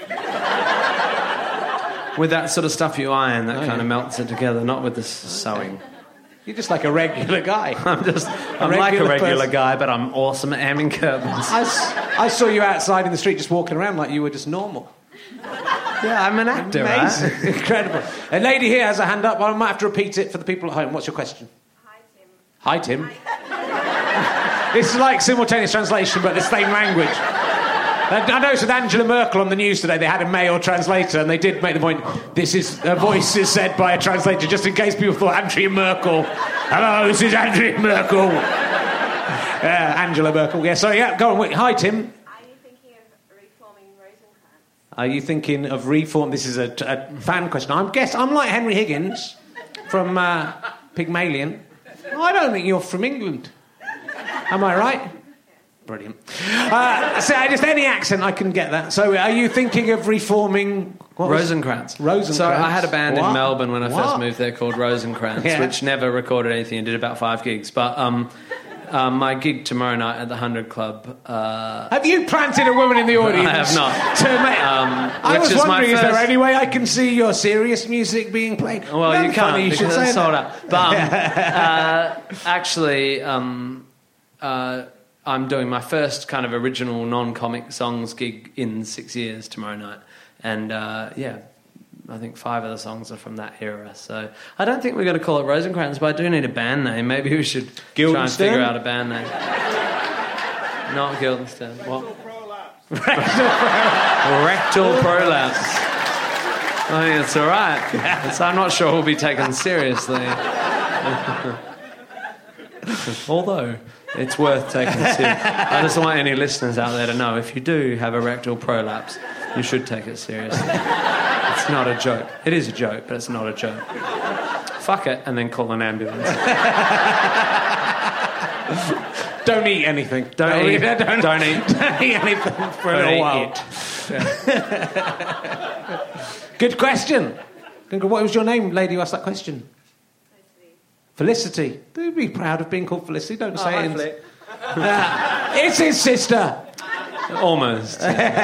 With that sort of stuff you iron, that Oh, kind yeah. of melts it together, not with this sewing. You're just like a regular guy. I'm just, I'm like a regular regular person. guy, but I'm awesome at hemming curtains. I, s- I saw you outside in the street just walking around like you were just normal. Yeah, I'm an actor, Amazing. right? Incredible. A lady here has a hand up. I might have to repeat it for the people at home. What's your question? Hi, Tim. Hi, Tim. This is like simultaneous translation, but the same language. I noticed with Angela Merkel on the news today, they had a male translator, and they did make the point, this is, a voice is said by a translator, just in case people thought Andrea Merkel. Hello, this is Andrea Merkel. Yeah, Angela Merkel. Yeah, sorry, yeah, go on. Wait. Hi, Tim. Are you thinking of reforming Rosencrantz? Are you thinking of reform? This is a, a fan question. I'm guess I'm like Henry Higgins from uh, Pygmalion. I don't think you're from England. Am I right? Brilliant. Uh, so just any accent, I can get that. So are you thinking of reforming... What was- Rosencrantz. Rosencrantz. So I had a band What? in Melbourne when I What? first moved there called Rosencrantz, Yeah. which never recorded anything and did about five gigs. But um, um, my gig tomorrow night at the Hundred Club... Uh, Have you planted a woman in the audience? I have not. To make, Um, I which was is my wondering, is there first- any way I can see your serious music being played? Well, That'd you be can't funny, you because should say it's sold that. out. But um, uh, actually, um, uh, I'm doing my first kind of original non-comic songs gig in six years tomorrow night, and uh, yeah, I think five of the songs are from that era. So I don't think we're going to call it Rosencrantz, but I do need a band name. Maybe we should try and Guildenstern? figure out a band name. Not Guildenstern. What? Rectal prolapse. I think it's all right. It's, I'm not sure we'll be taken seriously. Although, it's worth taking seriously. I just want any listeners out there to know, if you do have a rectal prolapse, you should take it seriously. It's not a joke. It is a joke, but it's not a joke. Fuck it, and then call an ambulance. Don't eat anything. Don't, Don't eat. eat- don't- Don't eat. Don't eat anything for a Don't little eat while. it. Good question. What was your name, lady who asked that question? Felicity. Felicity. Do be proud of being called Felicity. Don't say hi, it. Flick. Uh, it's his sister. Almost.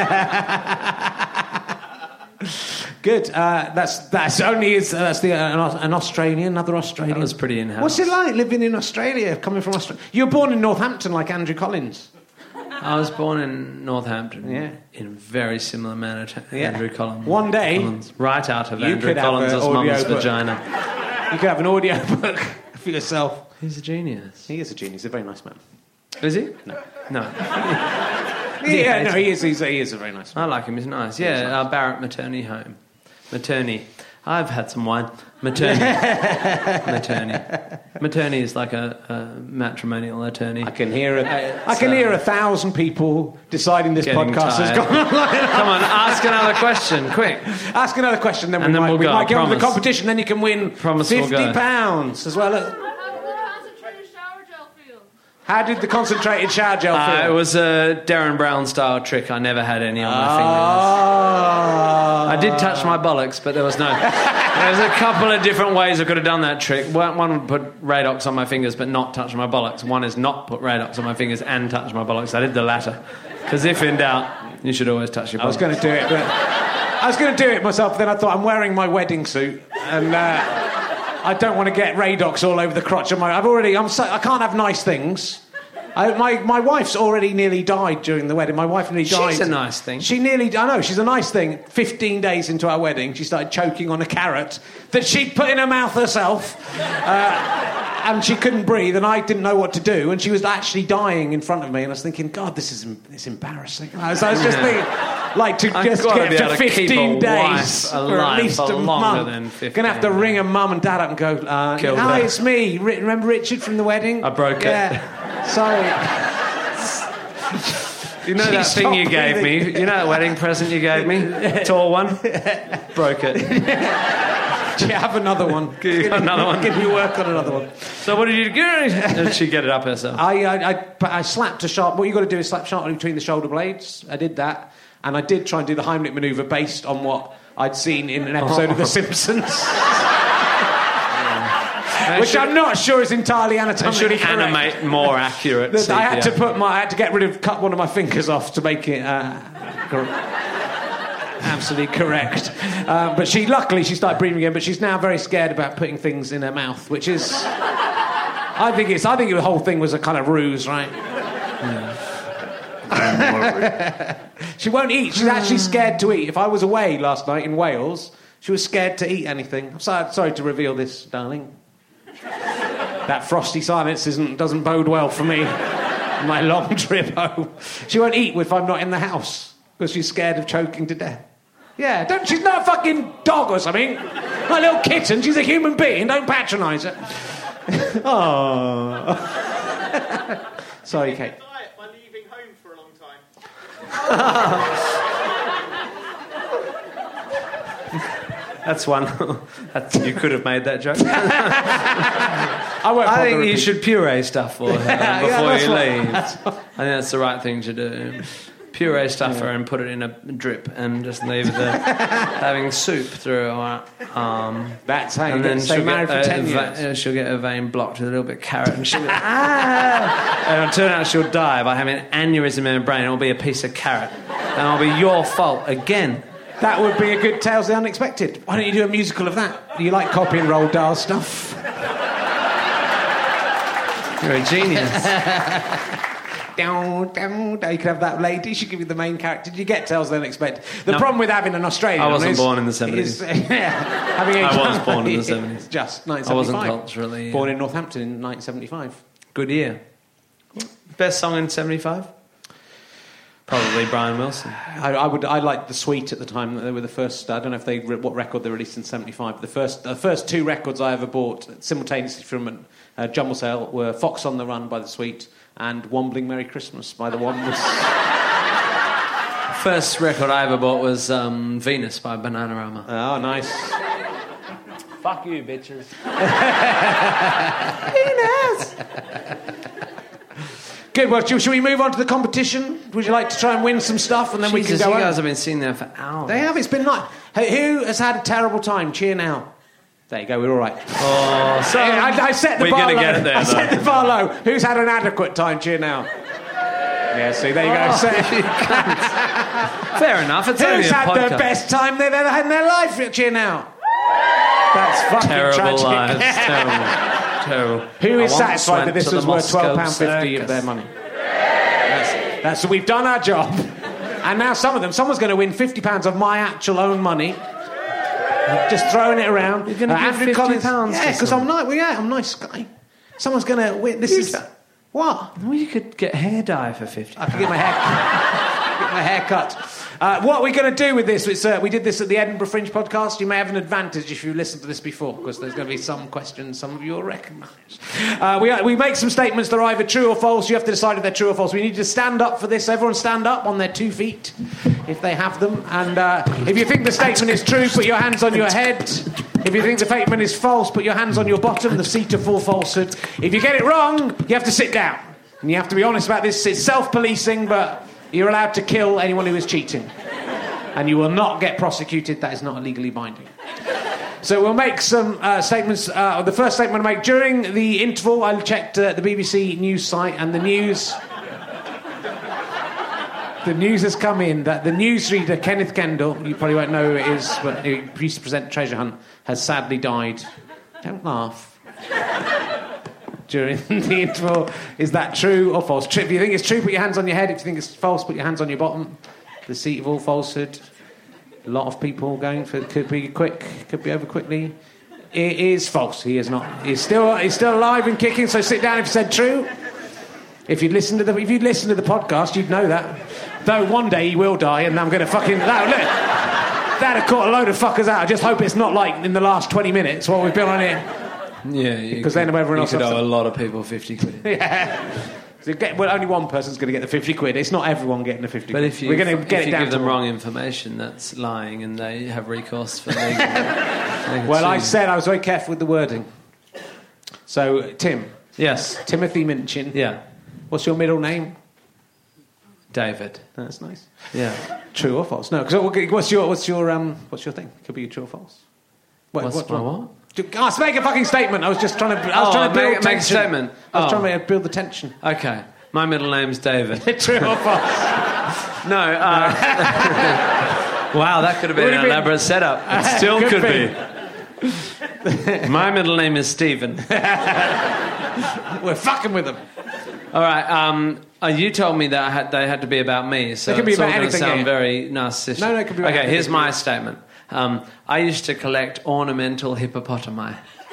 Good. Uh, that's that's only is uh, that's the uh, an, Aus- an Australian, another Australian. That was pretty in-house. What's it like living in Australia, coming from Australia? You were born in Northampton, like Andrew Collins. I was born in Northampton, Yeah. in a very similar manner to Yeah. Andrew Collins. One day, Collins, right out of you Andrew could have Collins' a audio mum's book. vagina. You could have an audio book for yourself. He's a genius. He is a genius. He's a very nice man. Is he? No. No. Yeah, no, he is. He's a, he is a very nice man. I like him. He's nice. Yeah, our Barrett Maternity Home. Maternity. I've had some wine. Maternity. Maternity. Maternity is like a, a matrimonial attorney. I can hear a, Uh, I can so- hear a thousand people deciding this Getting podcast has tired. gone online. Come on, ask another question, quick. Ask another question, then And we then might, we'll we go, might get on to the promise. competition. Then you can win Promise we'll fifty go. pounds as well. How did the concentrated shower gel feel? How did the concentrated shower gel feel? Uh, it was a Darren Brown style trick. I never had any on my fingers. Oh. I did touch my bollocks, but there was no... There's a couple of different ways I could have done that trick. One, one would put Radox on my fingers but not touch my bollocks. One is not put Radox on my fingers and touch my bollocks. I did the latter. Because if in doubt, you should always touch your bollocks. I was going to do it, but I was going to do it myself. Then I thought, I'm wearing my wedding suit, and uh, I don't want to get Radox all over the crotch of my. I've already. I'm. So, I can't have nice things. I, my my wife's already nearly died during the wedding. My wife nearly died. She's a nice thing. She nearly. I know she's a nice thing. Fifteen days into our wedding, she started choking on a carrot that she'd put in her mouth herself, uh, and she couldn't breathe. And I didn't know what to do. And she was actually dying in front of me. And I was thinking, God, this is it's embarrassing. I was, I was just thinking, like to I've just gotta get be to able to keep a fifteen wife days for alive at least for a longer month. than fifteen. Gonna have to ring a mum and dad up and go. Uh, Killed Hi, her. it's me. Ri- Remember Richard from the wedding? I broke it. Yeah. Sorry. You know She that thing you stopped gave me? breathing. You know that wedding present you gave me? Tall one? Broke it. Do you have another one? You got another one? Can you work on another one? So what did you do? Did she get it up herself? I, I, I, but I slapped a sharp. What you got to do is slap sharply between the shoulder blades. I did that, and I did try and do the Heimlich manoeuvre based on what I'd seen in an episode of The Simpsons, which I'm not sure is entirely I anatomically should correct. animate more accurate. That I had C P R. to put my, I had to get rid of, cut one of my fingers off to make it uh, cor- absolutely correct. Uh, but she, luckily, she started breathing again. But she's now very scared about putting things in her mouth, which is, I think it's, I think the whole thing was a kind of ruse, right? She won't eat. She's actually scared to eat. If I was away last night in Wales, she was scared to eat anything. I'm sorry, sorry to reveal this, darling. That frosty silence isn't, doesn't bode well for me on my long trip home. She won't eat if I'm not in the house because she's scared of choking to death. Yeah, don't, she's not a fucking dog or something. Not a little kitten. She's a human being. Don't patronise her. Oh. Sorry, Kate. Diet by leaving home for a long time. That's one. That's, you could have made that joke. I, won't I bother think you repeating. should puree stuff for her Yeah, before that's you what- leave. that's what- think that's the right thing to do. Puree stuffer yeah. and put it in a drip and just leave the having soup through her arm. That's how you get so married for ten years. Va- she'll get her vein blocked with a little bit of carrot and she'll be like, ah! And it'll turn out she'll die by having an aneurysm in her brain. It'll be a piece of carrot. And it'll be your fault again. That would be a good Tales of the Unexpected. Why don't you do a musical of that? Do you like copy and roll Dahl stuff? You're a genius. Down, down, down. You could have that lady. She could be the main character. Did you get Tales of the Unexpected? The no. problem with having an Australian... I wasn't is, born in the seventies. Is, yeah, having a I was born in the seventies. Just nineteen seventy-five. I wasn't culturally... Yeah. Born in Northampton in nineteen seventy-five. Good year. Best song in seventy-five? Probably Brian Wilson. I, I would. I liked The Sweet at the time. They were the first. I don't know if they what record they released in seventy-five. The first, the first two records I ever bought simultaneously from a jumble sale were Fox on the Run by The Sweet and Wombling Merry Christmas by the Wombles. First record I ever bought was um, Venus by Bananarama. Oh, nice. Fuck you, bitches. Venus. Good, well, should we move on to the competition? Would you like to try and win some stuff and then Jesus, we can go you on? guys have been sitting there for hours. They have, it's been like... Hey, who has had a terrible time? Cheer now. There you go, we're all right. Oh, so... I, I set the we're bar gonna low. get it there, I though. set the bar low. Who's had an adequate time? Cheer now. Yeah, see, there you go. Oh, So, fair enough, it's only who's a had podcast. the best time they've ever had in their life? Cheer now. That's fucking Terrible tragic. lives, terrible. Terrible. Who is I once satisfied that went this to was the worth twelve Moscow pounds fifty of Circus. their money? That's, that's we've done our job. And now some of them, someone's going to win fifty pounds of my actual own money. Just throwing it around. You're going to Uh, give Andrew fifty Collins, pounds yeah, to because I'm someone? nice. Well, yeah, I'm a nice guy. Someone's going to win. This is what? Well, you could get hair dye for fifty. I can get my hair, get my hair cut. Uh, what are we going to do with this? It's, uh, we did this at the Edinburgh Fringe podcast. You may have an advantage if you listened to this before, because there's going to be some questions some of you will recognise. Uh, we, we make some statements that are either true or false. You have to decide if they're true or false. We need you to stand up for this. Everyone stand up on their two feet, if they have them. And uh, if you think the statement is true, put your hands on your head. If you think the statement is false, put your hands on your bottom, the seat of full falsehood. If you get it wrong, you have to sit down. And you have to be honest about this. It's self-policing, but you're allowed to kill anyone who is cheating. And you will not get prosecuted. That is not legally binding. So we'll make some uh, statements. Uh, the first statement I make during the interval, I checked uh, the B B C news site, and the news... The news has come in that the newsreader Kenneth Kendall, you probably won't know who it is, but he used to present Treasure Hunt, has sadly died. Don't laugh. During the interval, is that true or false? If you think it's true, put your hands on your head. If you think it's false, put your hands on your bottom. The seat of all falsehood. A lot of people going for it. Could be quick, could be over quickly. It is false. He is not. He's still he's still alive and kicking. So sit down if you said true. If you'd listened to the if you'd listened to the podcast, you'd know that. Though one day he will die, and I'm going to fucking that, look. That'd have caught a load of fuckers out. I just hope it's not like in the last twenty minutes what we've been on here. Yeah, because then everyone you else could has owe to- a lot of people fifty quid. Yeah. So get, well, only one person's going to get the fifty quid. It's not everyone getting the fifty But quid. if you, We're going to if get you it down give them to wrong information, that's lying, and they have recourse for legal. They Well, can I sue. said I was very careful with the wording. So, Tim. Yes. Timothy Minchin. Yeah. What's your middle name? David. That's nice. Yeah. True or false? No, because what's your what's your um what's your thing? Could be true or false. What, What's what, my what? what? Oh, let's make a fucking statement. I was just trying to. I was Oh, trying to build make- make a tension. statement. I was Oh. trying to build the tension. Okay. My middle name's David. True or false? No. Uh, wow, that could have been Would an have been- elaborate setup. It still Could could, be. be. My middle name is Stephen. We're fucking with them. All right. Um, uh, you told me that I had, they had to be about me, so They can be it's about all going to anything, sound yeah. very narcissistic. No, no, it can be about Okay, anything. here's my statement. Um, I used to collect ornamental hippopotami.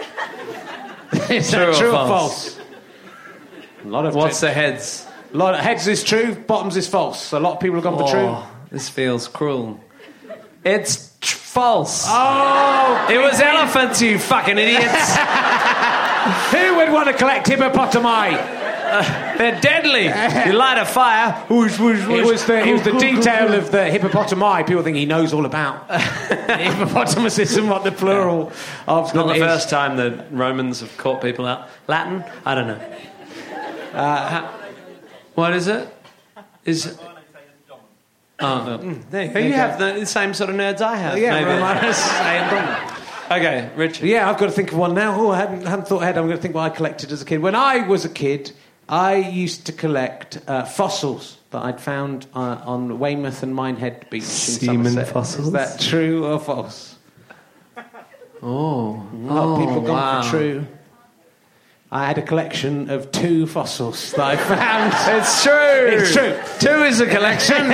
Is True that or true or false? false? A lot of What's t- the heads? a lot of heads is true, bottoms is false. A lot of people have gone for true. Oh, this feels cruel. It's tr- false. Oh, It was elephants, you fucking idiots. who would want to collect hippopotami? They're deadly. You light a fire. Whoosh, whoosh, It whoosh. was the, it was the detail of the hippopotami. People think he knows all about the hippopotamuses and what the plural of Not them the is. first time the Romans have caught people out. Latin? I don't know. Uh, what is it? Is... Oh, no. Mm, there you you, go. you have the, the same sort of nerds I have, yeah, maybe. Romanos and Dom. Okay, Richard. Yeah, I've got to think of one now. Oh, I hadn't, hadn't thought ahead. I'm going to think what I collected as a kid. When I was a kid, I used to collect uh, fossils that I'd found uh, on Weymouth and Minehead Beach in Semen Somerset. fossils? Is that true or false? Oh, A lot of people oh, gone wow. for true. I had a collection of two fossils that I found. It's true. It's true. Two is a collection.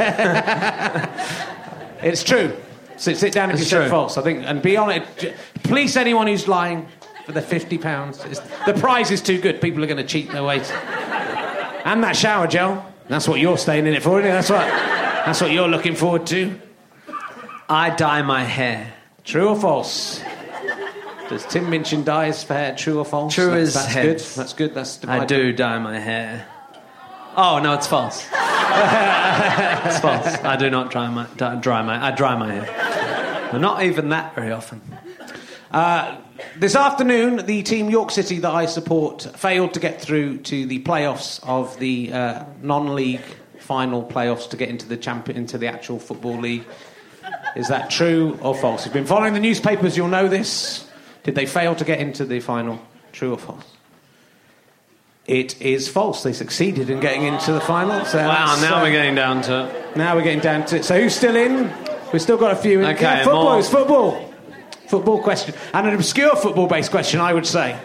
It's true. Sit, sit down if It's you said true. false. I think, and be on it. J- Police anyone who's lying for the fifty pounds. It's, the prize is too good. People are going to cheat their way. And that shower gel. That's what you're staying in it for, isn't it? That's what. That's what you're looking forward to. I dye my hair. True or false? Does Tim Minchin dye his hair? True or false? True that's, as that's heads. good. That's good. That's I divided. do dye my hair. Oh no, it's false. It's false. I do not dry my dry, dry my. I dry my hair. But not even that very often. Uh, this afternoon, the team York City that I support failed to get through to the playoffs of the uh, non-league final playoffs to get into the champion into the actual football league. Is that true or false? If you've been following the newspapers, you'll know this. Did they fail to get into the final? True or false? It is false. They succeeded in getting into the final. So Wow, that's, now uh, we're getting down to... Now we're getting down to it. So who's still in? We've still got a few in. Okay, yeah, football more- is football. Football question. And an obscure football-based question, I would say.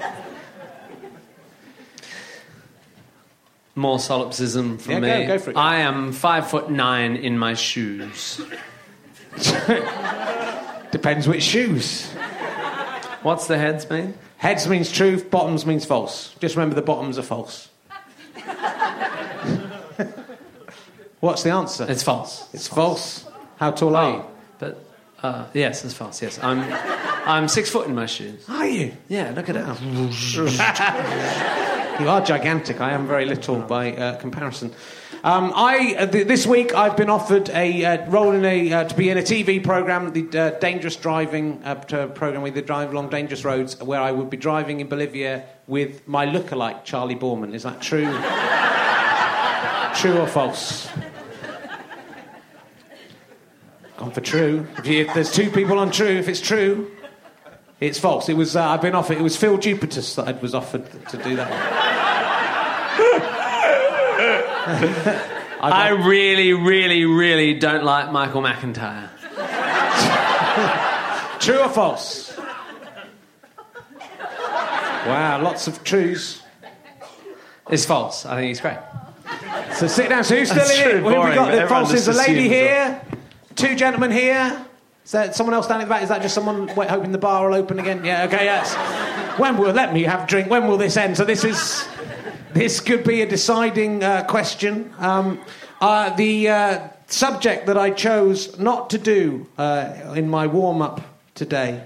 More solipsism from Yeah, me. go- go for it. I am five foot nine in my shoes. Depends which shoes. What's the heads mean? Heads means true, bottoms means false. Just remember the bottoms are false. What's the answer? It's false. It's false. How tall are you? But uh, yes, it's false. Yes, I'm. I'm six foot in my shoes. Are you? Yeah, look at it. You are gigantic. I am very little by uh, comparison. Um, I uh, th- this week I've been offered a uh, role in a uh, to be in a T V program, the uh, dangerous driving uh, t- program with the drive along dangerous roads, where I would be driving in Bolivia with my lookalike Charlie Borman. Is that true? True or false? Gone for true. If, you, if there's two people on true, if it's true, it's false. It was uh, I've been offered. It was Phil Jupitus that I was offered to do that. I really, really, really don't like Michael McIntyre. True or false? Wow, lots of trues. It's false. I think he's great. So sit down. So who's still That's in true, it? Who have we boring, got? but The everyone false is a just lady assumes here, two gentlemen here. Is that someone else down in the back? Is that just someone wait, hoping the bar will open again? Yeah, okay, yes. When will let me have a drink? When will this end? So this is this could be a deciding uh, question. Um, uh, the uh, subject that I chose not to do uh, in my warm up today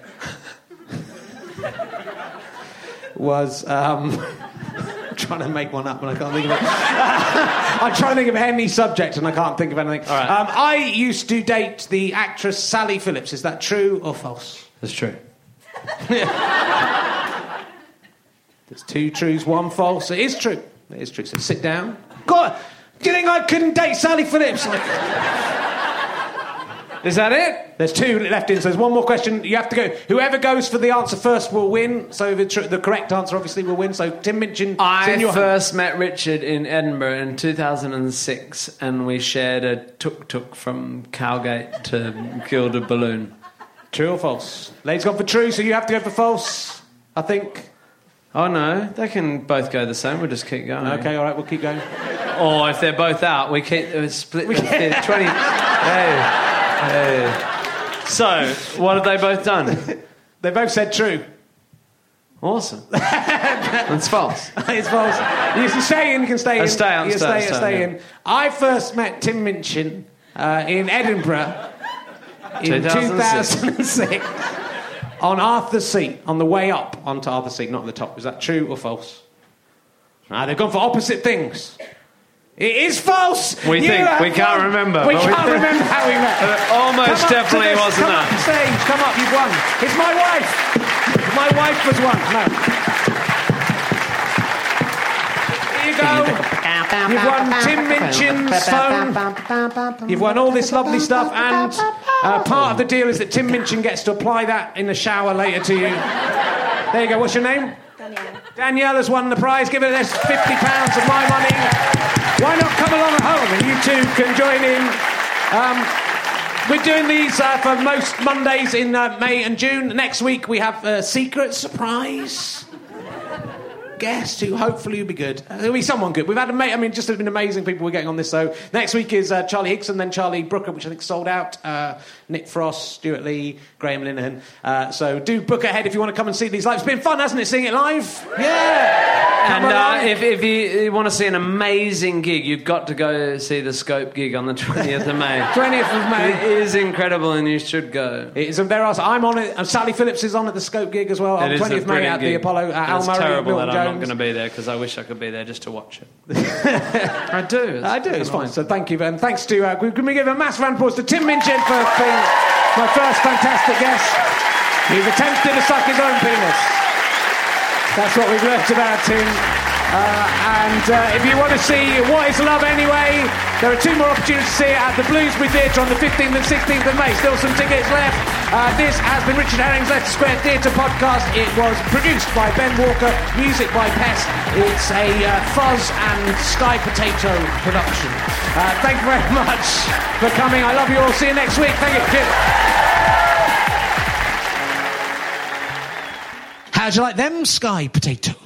was. Um, I'm trying to make one up and I can't think of it. I'm trying to think of any subject and I can't think of anything. All right. Um, I used to date the actress Sally Phillips. Is that true or false? That's true. There's two truths, one false. It is true. It is true. So sit down. God, do you think I couldn't date Sally Phillips? Is that it? There's two left in, so there's one more question. You have to go. Whoever goes for the answer first will win. So the, tr- the correct answer, obviously, will win. So Tim Minchin... it's I in your first met Richard in Edinburgh in two thousand six and we shared a tuk-tuk from Cowgate to Gilda Balloon. True or false? Lady's gone for true, so you have to go for false, I think. Oh no, they can both go the same. We'll just keep going. Okay, all right, we'll keep going. Or if they're both out, we keep uh, split We the can- twenty. Hey, hey. So, what have they both done? They both said true. Awesome. That's false. It's false. You can stay in, you can stay in. Uh, stay on, you stay on, stay, stay on, stay yeah. in. I first met Tim Minchin uh, in Edinburgh in two thousand six on Arthur's Seat, on the way up onto Arthur's Seat, not at the top. Is that true or false? Ah, they've gone for opposite things. It is false. We You think- have we can't won. remember, We but we can't think- remember how we met. Uh, almost Come up to definitely this, wasn't come that. up on stage. Come up, you've won. It's my wife. My wife was one. No. there you go. You've won Tim Minchin's phone. You've won all this lovely stuff, and uh, part of the deal is that Tim Minchin gets to apply that in the shower later to you. There you go. What's your name? Danielle. Danielle has won the prize. Give her this fifty pounds of my money. Why not come along at home and you two can join in? Um, we're doing these uh, for most Mondays in uh, May and June. Next week we have a secret surprise guest who hopefully will be good. Uh, there'll be someone good. We've had, ama- I mean, just have been amazing people we're getting on this. So next week is uh, Charlie Hickson, then Charlie Brooker, which I think sold out. Uh, Nick Frost, Stuart Lee, Graham Linehan. Uh, so do book ahead if you want to come and see these live. It's been fun, hasn't it, seeing it live? Yeah. And uh, if, if you, you want to see an amazing gig, you've got to go see the Scope gig on the twentieth of May. twentieth of May. It is incredible and you should go. It is, and there are, I'm on it, and Sally Phillips is on at the Scope gig as well. It on is twentieth of May at gig. the Apollo. Uh, Al it's Murray, terrible Milton that Jones. I'm not going to be there because I wish I could be there just to watch it. I do. It's I do, it's fine. awesome. Oh, So thank you, and thanks to, uh, can we give a massive round of applause to Tim Minchin for being my first fantastic guest. He's attempted to suck his own penis. That's what we've learnt about Tim. Uh, and uh, if you want to see What is Love Anyway, there are two more opportunities to see it at the Bloomsbury Theatre on the fifteenth and sixteenth of May. Still some tickets left. Uh, this has been Richard Herring's Leicester Square Theatre podcast. It was produced by Ben Walker, music by Pest. It's a uh, Fuzz and Sky Potato production. Uh, thank you very much for coming. I love you all. See you next week. Thank you. Cheers. How'd you like them Sky Potatoes?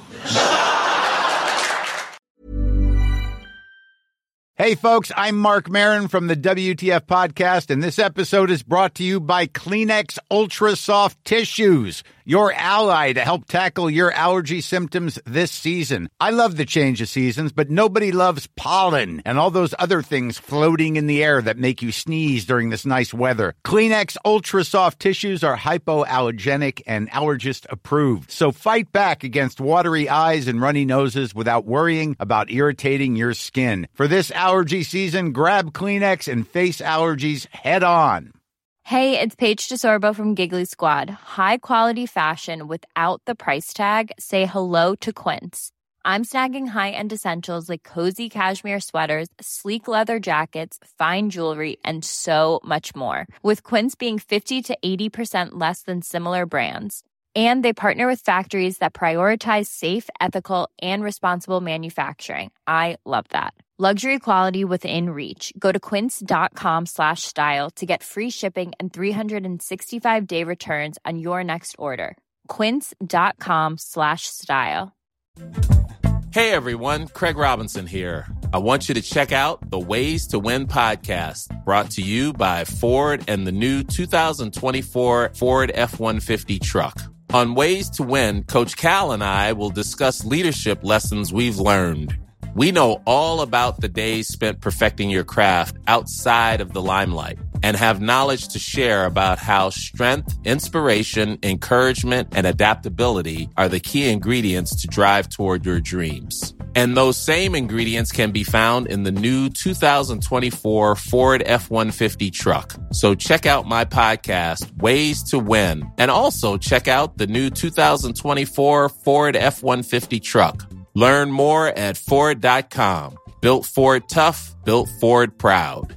Hey folks, I'm Mark Maron from the W T F podcast, and this episode is brought to you by Kleenex Ultra Soft Tissues, your ally to help tackle your allergy symptoms this season. I love the change of seasons, but nobody loves pollen and all those other things floating in the air that make you sneeze during this nice weather. Kleenex Ultra Soft Tissues are hypoallergenic and allergist approved, so fight back against watery eyes and runny noses without worrying about irritating your skin. For this allergy season, grab Kleenex and face allergies head on. Hey, it's Paige DeSorbo from Giggly Squad. High quality fashion without the price tag. Say hello to Quince. I'm snagging high-end essentials like cozy cashmere sweaters, sleek leather jackets, fine jewelry, and so much more. With Quince being fifty to eighty percent less than similar brands. And they partner with factories that prioritize safe, ethical, and responsible manufacturing. I love that. Luxury quality within reach. Go to quince.com slash style to get free shipping and three sixty-five day returns on your next order. Quince.com slash style. Hey everyone, Craig Robinson here. I want you to check out the Ways to Win podcast, brought to you by Ford and the new two thousand twenty-four Ford F one fifty truck. On Ways to Win, Coach Cal and I will discuss leadership lessons we've learned. We know all about the days spent perfecting your craft outside of the limelight and have knowledge to share about how strength, inspiration, encouragement, and adaptability are the key ingredients to drive toward your dreams. And those same ingredients can be found in the new two thousand twenty-four Ford F one fifty truck. So check out my podcast, Ways to Win, and also check out the new two thousand twenty-four Ford F one fifty truck. Learn more at Ford dot com. Built Ford tough, built Ford proud.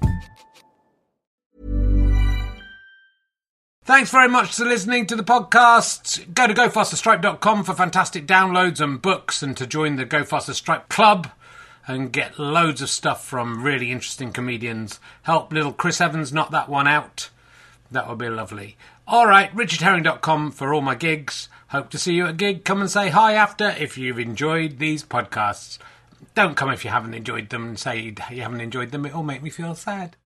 Thanks very much for listening to the podcast. Go to go faster stripe dot com for fantastic downloads and books, and to join the Go Faster Stripe Club and get loads of stuff from really interesting comedians. Help little Chris Evans knock that one out. That would be lovely. All right, richard herring dot com for all my gigs. Hope to see you at a gig. Come and say hi after if you've enjoyed these podcasts. Don't come if you haven't enjoyed them and say you haven't enjoyed them. It'll make me feel sad.